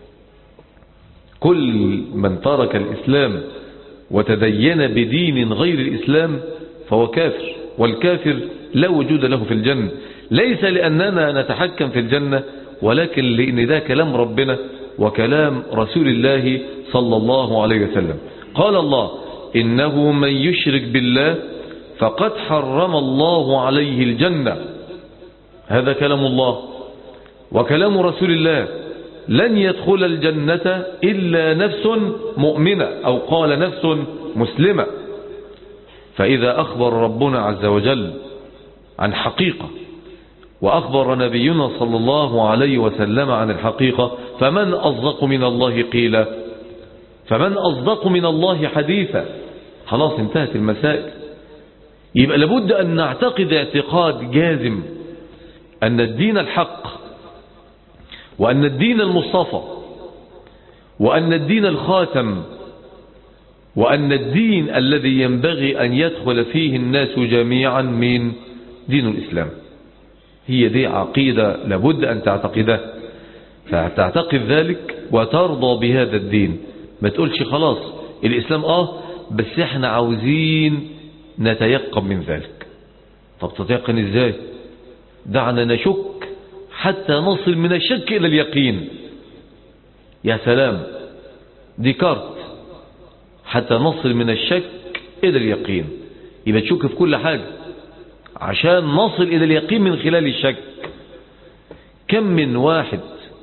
كل من ترك الإسلام وتدين بدين غير الإسلام فهو كافر، والكافر لا وجود له في الجنة، ليس لأننا نتحكم في الجنة، ولكن لأن ده كلام ربنا وكلام رسول الله صلى الله عليه وسلم. قال الله: إنه من يشرك بالله فقد حرم الله عليه الجنة. هذا كلام الله وكلام رسول الله. لن يدخل الجنة إلا نفس مؤمنة، أو قال نفس مسلمة. فإذا أخبر ربنا عز وجل عن حقيقة، وأخبر نبينا صلى الله عليه وسلم عن الحقيقة، فمن أصدق من الله قيلا، فمن أصدق من الله حديثا. خلاص انتهت المسائل. يبقى لابد أن نعتقد اعتقاد جازم أن الدين الحق، وأن الدين المصطفى، وأن الدين الخاتم، وأن الدين الذي ينبغي أن يدخل فيه الناس جميعا من دين الإسلام. هي دي عقيدة لابد أن تعتقدها، فتعتقد ذلك وترضى بهذا الدين. ما تقولش خلاص الإسلام آه بس احنا عاوزين نتيقن من ذلك. طب تتيقن ازاي؟ دعنا نشك حتى نصل من الشك إلى اليقين. يا سلام، ديكارت، حتى نصل من الشك إلى اليقين. يبقى تشك في كل حاجة عشان نصل إلى اليقين من خلال الشك. كم من واحد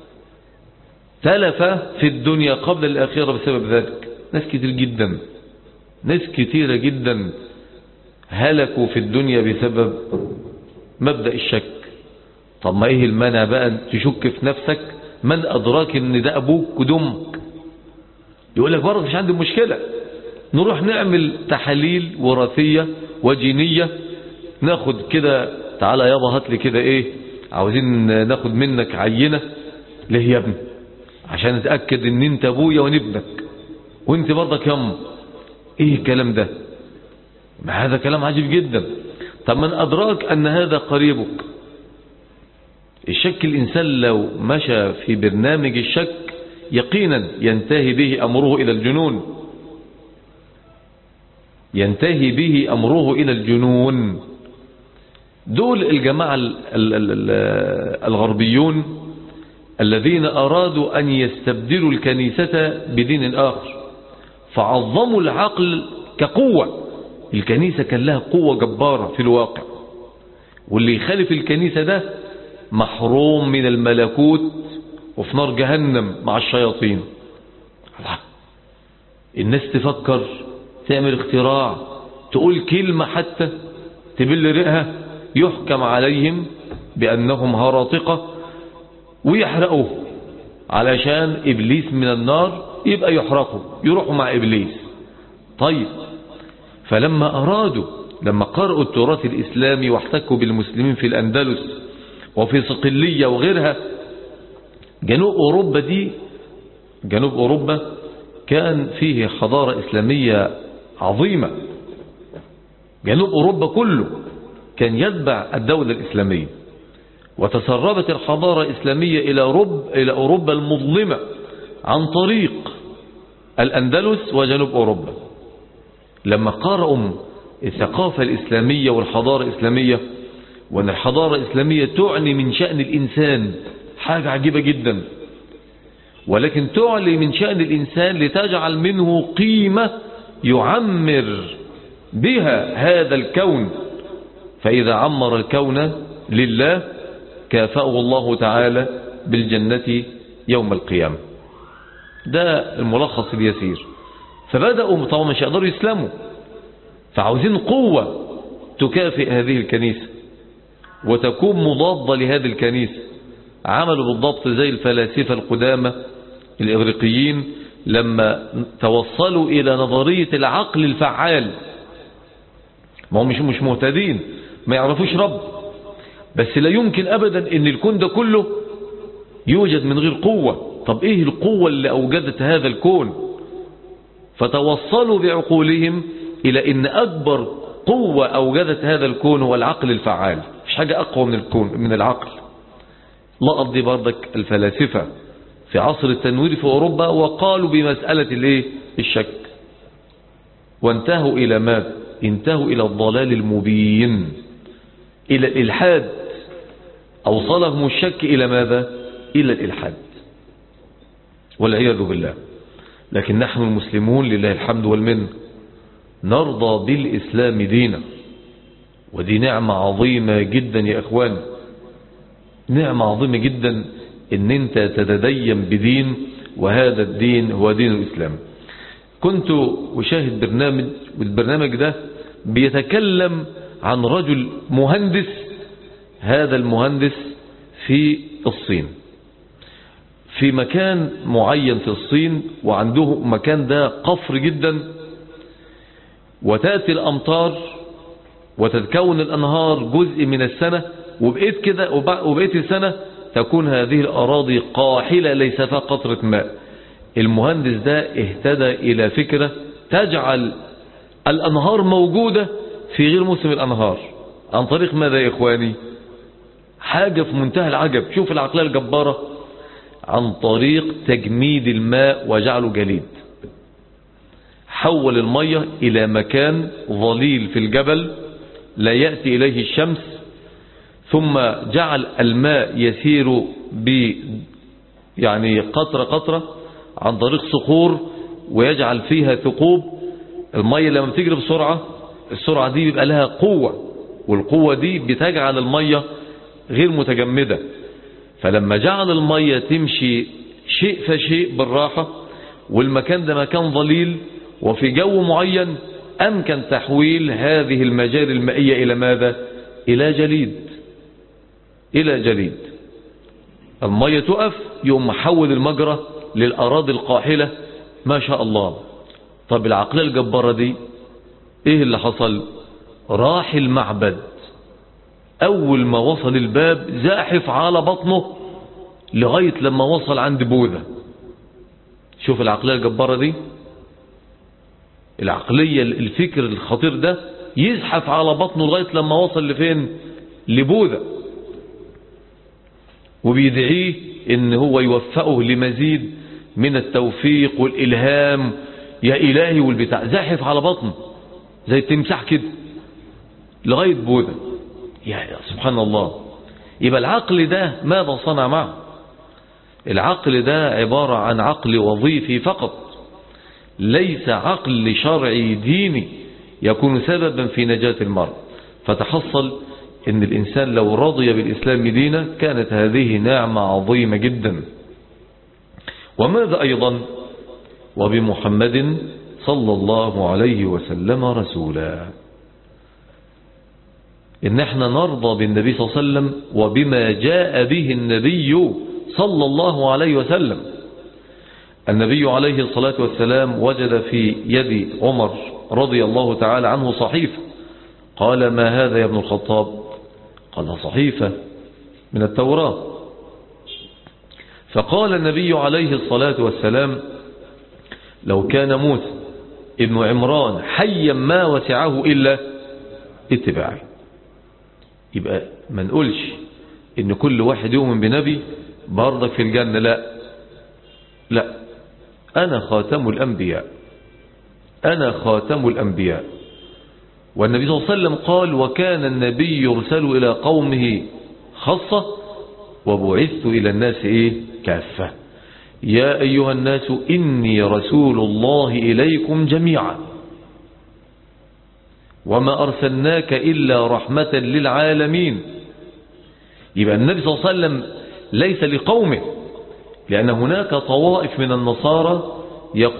تلف في الدنيا قبل الآخرة بسبب ذلك. ناس كتير جدا، ناس كتيرة جدا هلكوا في الدنيا بسبب مبدأ الشك. طب ما ايه المانع بقى تشك في نفسك؟ من أدراك ان ده أبوك ودمك؟ يقول لك برضه مش عندي مشكلة، نروح نعمل تحاليل وراثية وجينية، ناخد كده، تعالى يابا هات لي كده ايه، عاوزين ناخد منك عينة. ليه يا ابني؟ عشان نتأكد ان انت ابويا وانا ابنك، وانت برضك يم. ايه الكلام ده؟ ما هذا كلام عجيب جدا. طب من أدراك أن هذا قريبك؟ الشك، الإنسان لو مشى في برنامج الشك يقينا ينتهي به أمره إلى الجنون، ينتهي به أمره إلى الجنون. دول الجماعة الغربيون الذين أرادوا أن يستبدلوا الكنيسة بدين آخر، فعظموا العقل كقوة. الكنيسة كان لها قوة جبارة في الواقع، واللي يخالف الكنيسة ده محروم من الملكوت وفي نار جهنم مع الشياطين. الناس تفكر، تعمل اختراع، تقول كلمة حتى تبل رئها، يحكم عليهم بأنهم هراطقة ويحرقوه علشان إبليس من النار يبقى يحرقوا، يروحوا مع إبليس. طيب، فلما أرادوا، لما قرأوا التراث الإسلامي واحتكوا بالمسلمين في الأندلس وفي صقلية وغيرها، جنوب أوروبا دي، جنوب أوروبا كان فيه حضارة إسلامية عظيمة. جنوب أوروبا كله كان يتبع الدولة الإسلامية، وتسربت الحضارة الإسلامية إلى أوروبا, إلى أوروبا المظلمة عن طريق الأندلس وجنوب أوروبا. لما قرأوا الثقافة الإسلامية والحضارة الإسلامية، وأن الحضارة الإسلامية تعني من شأن الإنسان حاجة عجيبة جدا، ولكن تعلي من شأن الإنسان لتجعل منه قيمة يعمر بها هذا الكون. فإذا عمر الكون لله كافأه الله تعالى بالجنة يوم القيامة. ده الملخص اليسير. فبدأوا طبعا مش يقدروا يسلموا، فعاوزين قوة تكافئ هذه الكنيسة وتكون مضادة لهذه الكنيسة. عملوا بالضبط زي الفلاسفة القدامى الإغريقيين لما توصلوا إلى نظرية العقل الفعال. ما هم مش مش مهتدين، ما يعرفوش رب، بس لا يمكن أبدا أن الكون ده كله يوجد من غير قوة. طب إيه القوة اللي أوجدت هذا الكون؟ فتوصلوا بعقولهم إلى أن أكبر قوة أوجدت هذا الكون هو العقل الفعال. مش حاجة أقوى من الكون من العقل. لقط دي بردك الفلاسفة في عصر التنوير في أوروبا، وقالوا بمسألة الايه الشك، وانتهوا إلى ماذا؟ انتهوا إلى الضلال المبين، إلى الإلحاد. أوصلهم الشك إلى ماذا؟ إلى الإلحاد والعياذ بالله. لكن نحن المسلمون لله الحمد والمن نرضى بالإسلام دينا، ودي نعمة عظيمة جدا يا إخوان، نعمة عظيمة جدا ان انت تتدين بدين، وهذا الدين هو دين الإسلام. كنت أشاهد برنامج، والبرنامج ده بيتكلم عن رجل مهندس. هذا المهندس في الصين، في مكان معين في الصين، وعنده مكان ده قفر جدا، وتأتي الأمطار وتتكون الأنهار جزء من السنة، وبقيت كده وبقيت السنة تكون هذه الأراضي قاحلة ليس فيها قطرة ماء. المهندس ده اهتدى إلى فكرة تجعل الأنهار موجودة في غير موسم الأنهار. عن طريق ماذا يا إخواني؟ حاجة في منتهى العجب. شوف العقلية الجبارة. عن طريق تجميد الماء وجعله جليد. حول المية إلى مكان ظليل في الجبل لا يأتي إليه الشمس، ثم جعل الماء يسير ب يعني قطرة قطرة عن طريق صخور، ويجعل فيها ثقوب. المية لما بتجري بسرعة، السرعة دي بيبقى لها قوة، والقوة دي بتجعل المية غير متجمدة. فلما جعل المية تمشي شيء فشيء بالراحة، والمكان ده مكان ظليل وفي جو معين، أمكن تحويل هذه المجاري المائية إلى ماذا؟ إلى جليد. إلى جليد. المية تقف، يوم محول المجرى للأراضي القاحلة. ما شاء الله. طب العقلية الجبارة دي إيه اللي حصل؟ راح المعبد، أول ما وصل الباب زاحف على بطنه لغاية لما وصل عند بوذا. شوف العقلية الجبارة دي، العقلية الفكر الخطير ده يزحف على بطنه لغاية لما وصل لفين؟ لبوذا. وبيدعيه ان هو يوفقه لمزيد من التوفيق والإلهام. يا إلهي والبتاع، زاحف على بطنه زي التمساح كده لغاية بوذا. يا سبحان الله. يبقى العقل ده ماذا صنع معه؟ العقل ده عبارة عن عقل وظيفي فقط، ليس عقل شرعي ديني يكون سببا في نجاة المرء. فتحصل ان الإنسان لو رضي بالإسلام دينا كانت هذه نعمة عظيمة جدا. وماذا أيضا؟ وبمحمد صلى الله عليه وسلم رسولا. إن احنا نرضى بالنبي صلى الله عليه وسلم وبما جاء به النبي صلى الله عليه وسلم. النبي عليه الصلاة والسلام وجد في يد عمر رضي الله تعالى عنه صحيفة. قال: ما هذا يا ابن الخطاب؟ قال: صحيفة من التوراة. فقال النبي عليه الصلاة والسلام: لو كان موسى ابن عمران حيا ما وسعه إلا اتباعي. يبقى ما نقولش ان كل واحد يؤمن بنبي برضك في الجنة. لا لا، أنا خاتم الأنبياء، أنا خاتم الأنبياء. والنبي صلى الله عليه وسلم قال: وكان النبي يرسل إلى قومه خاصة وبعثت إلى الناس إيه؟ كافة. يا أيها الناس إني رسول الله إليكم جميعا وما أرسلناك إلا رحمة للعالمين. يبقى النبي صلى الله عليه وسلم ليس لقومه، لأن هناك طوائف من النصارى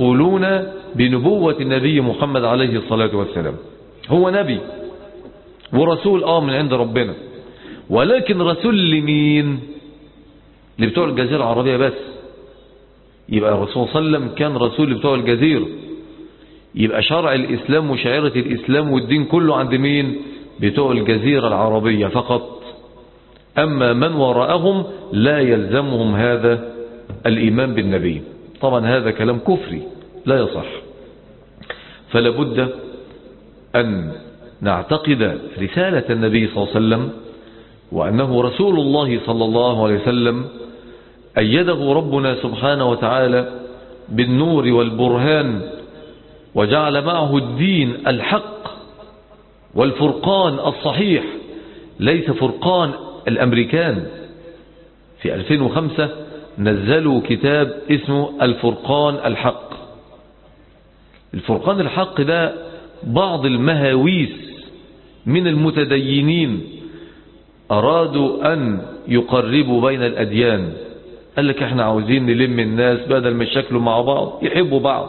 يقولون بنبوة النبي محمد عليه الصلاة والسلام. هو نبي ورسول اه من عند ربنا، ولكن رسول لمين؟ اللي بتوع الجزيرة العربية بس. يبقى الرسول صلى الله عليه وسلم كان رسول بتوع الجزيرة، يبقى شرع الإسلام وشعيرة الإسلام والدين كله عند مين؟ بتوع الجزيرة العربية فقط. أما من وراءهم لا يلزمهم هذا الإيمان بالنبي. طبعا هذا كلام كفري لا يصح. فلا بد أن نعتقد رسالة النبي صلى الله عليه وسلم، وأنه رسول الله صلى الله عليه وسلم أيده ربنا سبحانه وتعالى بالنور والبرهان، وجعل معه الدين الحق والفرقان الصحيح، ليس فرقان الأمريكان. في ألفين وخمسة نزلوا كتاب اسمه الفرقان الحق. الفرقان الحق ده بعض المهاويس من المتدينين أرادوا أن يقربوا بين الأديان. قال لك احنا عاوزين نلم الناس بدل ما يشكلوا مع بعض يحبوا بعض.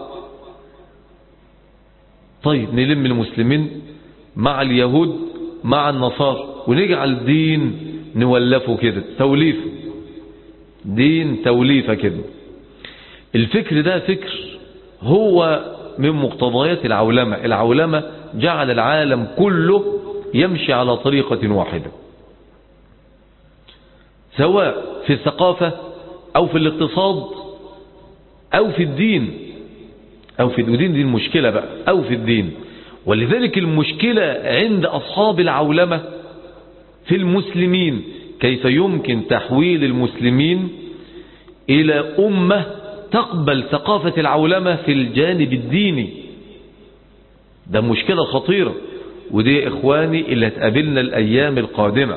طيب نلم المسلمين مع اليهود مع النصارى ونجعل دين نولفه كده، توليف دين توليفة كده. الفكر ده فكر هو من مقتضيات العولمة. العولمة جعل العالم كله يمشي على طريقة واحدة، سواء في الثقافة أو في الاقتصاد أو في الدين أو في الدين. دي المشكلة بقى، أو في الدين. ولذلك المشكلة عند أصحاب العولمة في المسلمين، كيف يمكن تحويل المسلمين إلى أمة تقبل ثقافة العولمة في الجانب الديني. ده مشكلة خطيرة، ودي إخواني اللي هتقابلنا الأيام القادمة.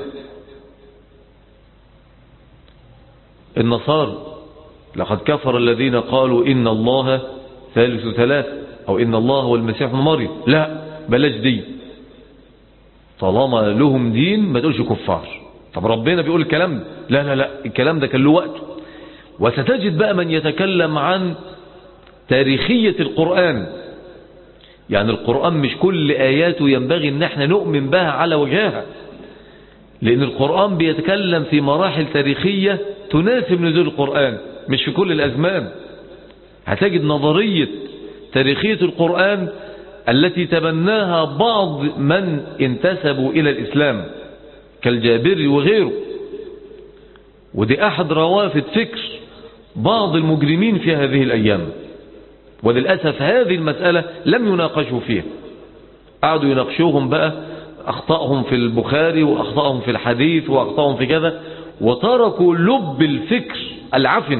النصارى لقد كفر الذين قالوا إن الله ثالث ثلاث، أو إن الله هو المسيح ابن مريم. لا بلاش دي، طالما لهم دين ما تقولش كفار. طب ربنا بيقول الكلام ده؟ لا لا لا، الكلام ده كان له وقته. وستجد بقى من يتكلم عن تاريخية القرآن. يعني القرآن مش كل آياته ينبغي ان احنا نؤمن بها على وجهها، لأن القرآن بيتكلم في مراحل تاريخية تناسب نزول القرآن، مش في كل الأزمان. هتجد نظرية تاريخية القرآن التي تبناها بعض من انتسبوا إلى الإسلام كالجابري وغيره، ودي أحد روافد فكر بعض المجرمين في هذه الأيام. وللأسف هذه المسألة لم يناقشوا فيها، قعدوا يناقشوهم بقى أخطأهم في البخاري وأخطأهم في الحديث وأخطأهم في كذا، وتركوا لب الفكر العفن.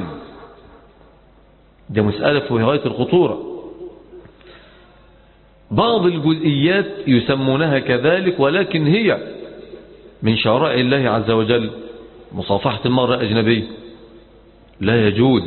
ده مسألة في غاية الخطورة. بعض الجزئيات يسمونها كذلك، ولكن هي من شرائع الله عز وجل. مصافحة المرأة الأجنبية لا يجوز،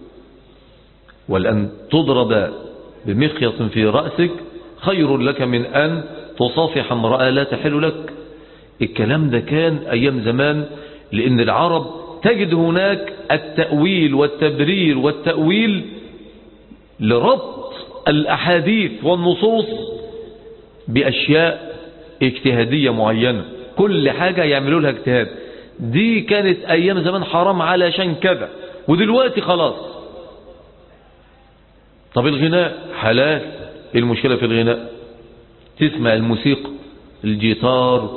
ولأن تضرب بمخيط في رأسك خير لك من أن تصافح امرأة لا تحل لك. الكلام ده كان أيام زمان، لأن العرب تجد هناك التأويل والتبرير والتأويل لربط الأحاديث والنصوص بأشياء اجتهادية معينة، كل حاجة يعملوا لها اجتهاد. دي كانت أيام زمان حرام علشان كذا، ودلوقتي خلاص. طب الغناء حلال، ايه المشكلة في الغناء؟ تسمع الموسيقى، الجيتار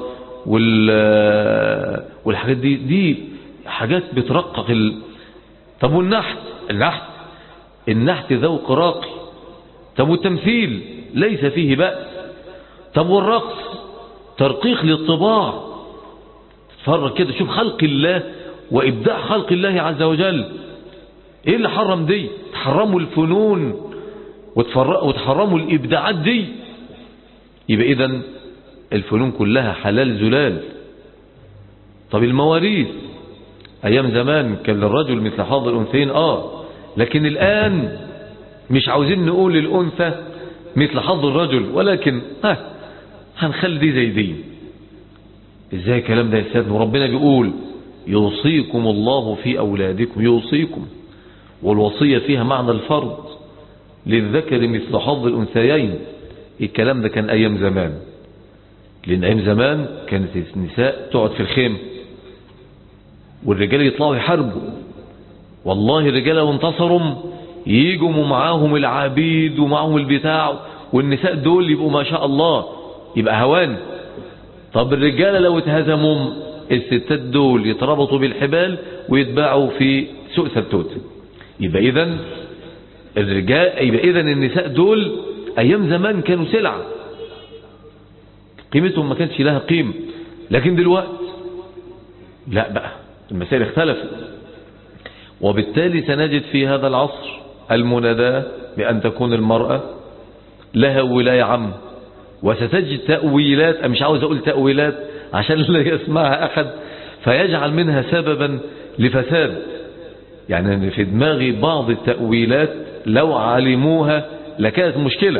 وال والحاجات دي دي حاجات بترقق ال... طب والنحت؟ النحت النحت ذوق راقي. طب والتمثيل ليس فيه بأس. طب والرقص ترقيق للطباع. تتفرج كده شوف خلق الله وإبداع خلق الله عز وجل. ايه اللي حرم دي؟ تحرموا الفنون وتحرموا الإبداعات دي. يبقى إذن الفنون كلها حلال زلال. طب المواريث، أيام زمان كان للرجل مثل حظ الأنثيين آه لكن الآن مش عاوزين نقول للأنثى مثل حظ الرجل، ولكن ها هنخلي دي زي دي. ازاي الكلام ده يا سيدنا؟ وربنا بيقول يوصيكم الله في أولادكم، يوصيكم، والوصية فيها معنى الفرض، للذكر مثل حظ الأنثيين. الكلام ده كان أيام زمان. لأن أيام زمان كانت النساء تقعد في الخيم والرجال يطلعوا يحاربوا. والله الرجال لو انتصروا ييجوا معاهم العبيد ومعاهم البتاع، والنساء دول يبقوا ما شاء الله يبقى هوان. طب الرجال لو اتهزموا الستات دول يتربطوا بالحبال ويتباعوا في سوق ستوت. يبقى إذن الرجال يبقى إذن النساء دول أيام زمان كانوا سلعة قيمتهم ما كانتش لها قيمة. لكن دلوقتي لا بقى المسائل اختلفت، وبالتالي سنجد في هذا العصر المناداة بأن تكون المرأة لها ولاية عامة. وستجد تأويلات، مش عاوز أقول تأويلات عشان لا يسمعها أحد فيجعل منها سببا لفساد. يعني في دماغي بعض التأويلات لو علموها لكانت مشكلة،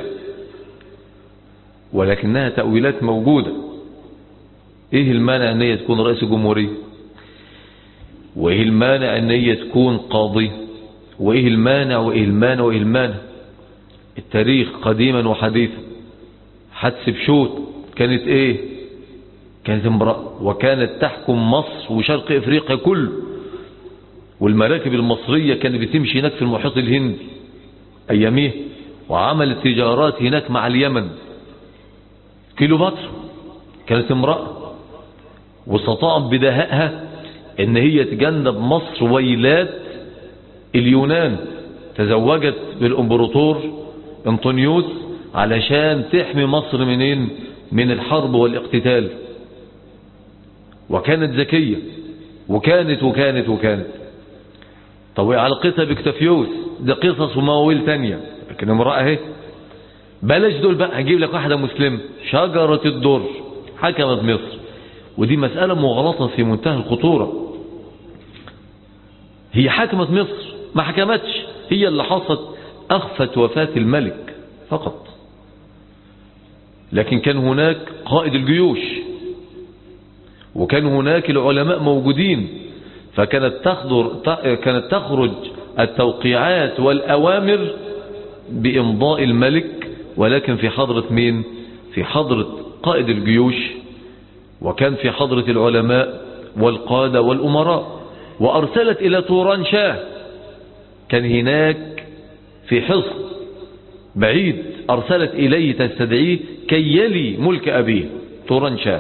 ولكنها تأويلات موجودة. ايه المانع ان هي تكون رئيس جمهورية؟ وايه المانع ان هي تكون قاضي؟ وايه المانع وايه المانع وايه المانع؟ التاريخ قديما وحديثا حتشبسوت كانت ايه؟ كانت امرأة، وكانت تحكم مصر وشرق افريقيا كله، والمراكب المصرية كانت بتمشي هناك في المحيط الهندي اياميه، وعملت تجارات هناك مع اليمن. كيلوباترا كانت امرأة، واستطاعت بدهائها ان هي تجنب مصر ويلات اليونان. تزوجت بالامبراطور انطونيوس علشان تحمي مصر منين؟ من الحرب والاقتتال. وكانت ذكية وكانت وكانت وكانت طب علاقتها باكتافيوس ده قصص ومواويل تانية، لكن امرأة اهي. بلاش دول بقى، هجيب لك واحدة مسلمة شجرة الدر حكمت مصر، ودي مسألة مغلطة في منتهى الخطورة. هي حكمت مصر ما حكمتش، هي اللي حصت أخفت وفاة الملك فقط، لكن كان هناك قائد الجيوش وكان هناك العلماء موجودين، فكانت تخضر كانت تخرج التوقيعات والأوامر بإمضاء الملك، ولكن في حضرة مين؟ في حضرة قائد الجيوش، وكان في حضرة العلماء والقادة والأمراء. وأرسلت إلى توران شاه، كان هناك في حصن بعيد، أرسلت إليه تستدعيه كي يلي ملك أبيه توران شاه.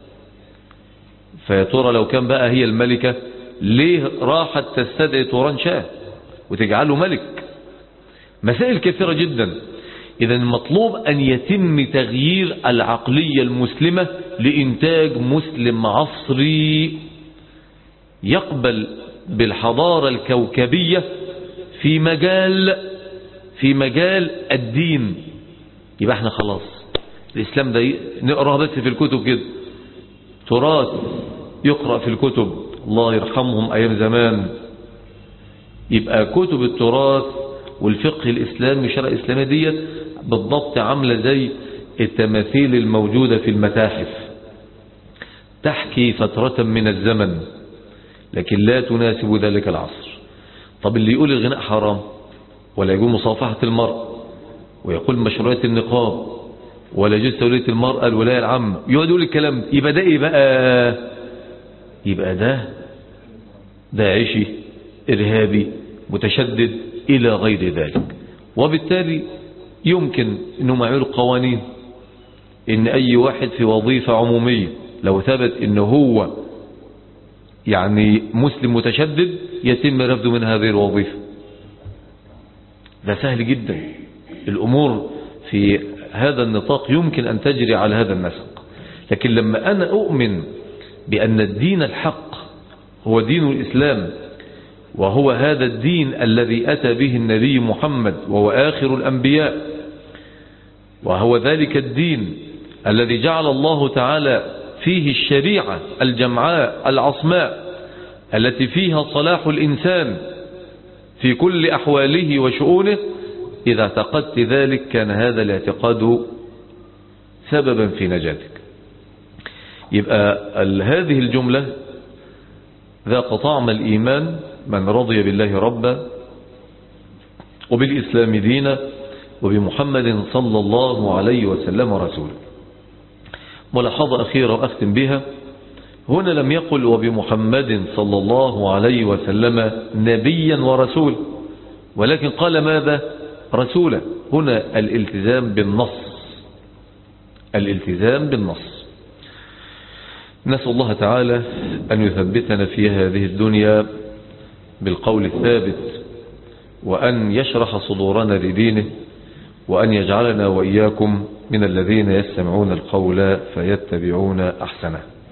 فيا ترى لو كان بقى هي الملكة ليه راحت تستدعي توران شاه وتجعله ملك؟ مسائل كثيرة جدا. إذن المطلوب أن يتم تغيير العقلية المسلمة لإنتاج مسلم عصري يقبل بالحضارة الكوكبية في مجال في مجال الدين. يبقى احنا خلاص الإسلام ده نقرأ بس في الكتب كده، تراث يقرأ في الكتب، الله يرحمهم أيام زمان. يبقى كتب التراث والفقه الإسلامي والشرع الإسلامي ديت بالضبط عاملة زي التماثيل الموجودة في المتاحف، تحكي فترة من الزمن لكن لا تناسب ذلك العصر. طب اللي يقول الغناء حرام، ولا يقول مصافحة المرأة، ويقول مشروعية النقاب، ولا يجوز تولية المرأة الولاية العامة، يقعد يقول الكلام ده، يبقى ده ايه بقى؟ يبقى ده داعشي إرهابي متشدد إلى غير ذلك. وبالتالي يمكن أنهم يعملوا قوانين إن أي واحد في وظيفة عمومية لو ثبت إنه هو يعني مسلم متشدد يتم رفضه من هذه الوظيفة. ده سهل جدا، الأمور في هذا النطاق يمكن أن تجري على هذا النسق. لكن لما أنا أؤمن بأن الدين الحق هو دين الإسلام، وهو هذا الدين الذي أتى به النبي محمد وهو آخر الأنبياء، وهو ذلك الدين الذي جعل الله تعالى فيه الشريعة الجمعاء العصماء التي فيها صلاح الإنسان في كل أحواله وشؤونه، إذا اعتقدت ذلك كان هذا الاعتقاد سببا في نجاتك. يبقى هذه الجملة ذاق طعم الإيمان من رضي بالله ربا وبالإسلام دينا وبمحمد صلى الله عليه وسلم رسولا. ملاحظة أخيرة وأختم بها. هنا لم يقل وبمحمد صلى الله عليه وسلم نبيا ورسول، ولكن قال ماذا؟ رسولا. هنا الالتزام بالنص، الالتزام بالنص. نسأل الله تعالى أن يثبتنا في هذه الدنيا بالقول الثابت، وأن يشرح صدورنا لدينه، وأن يجعلنا وإياكم من الذين يستمعون القول فيتبعون أحسنه.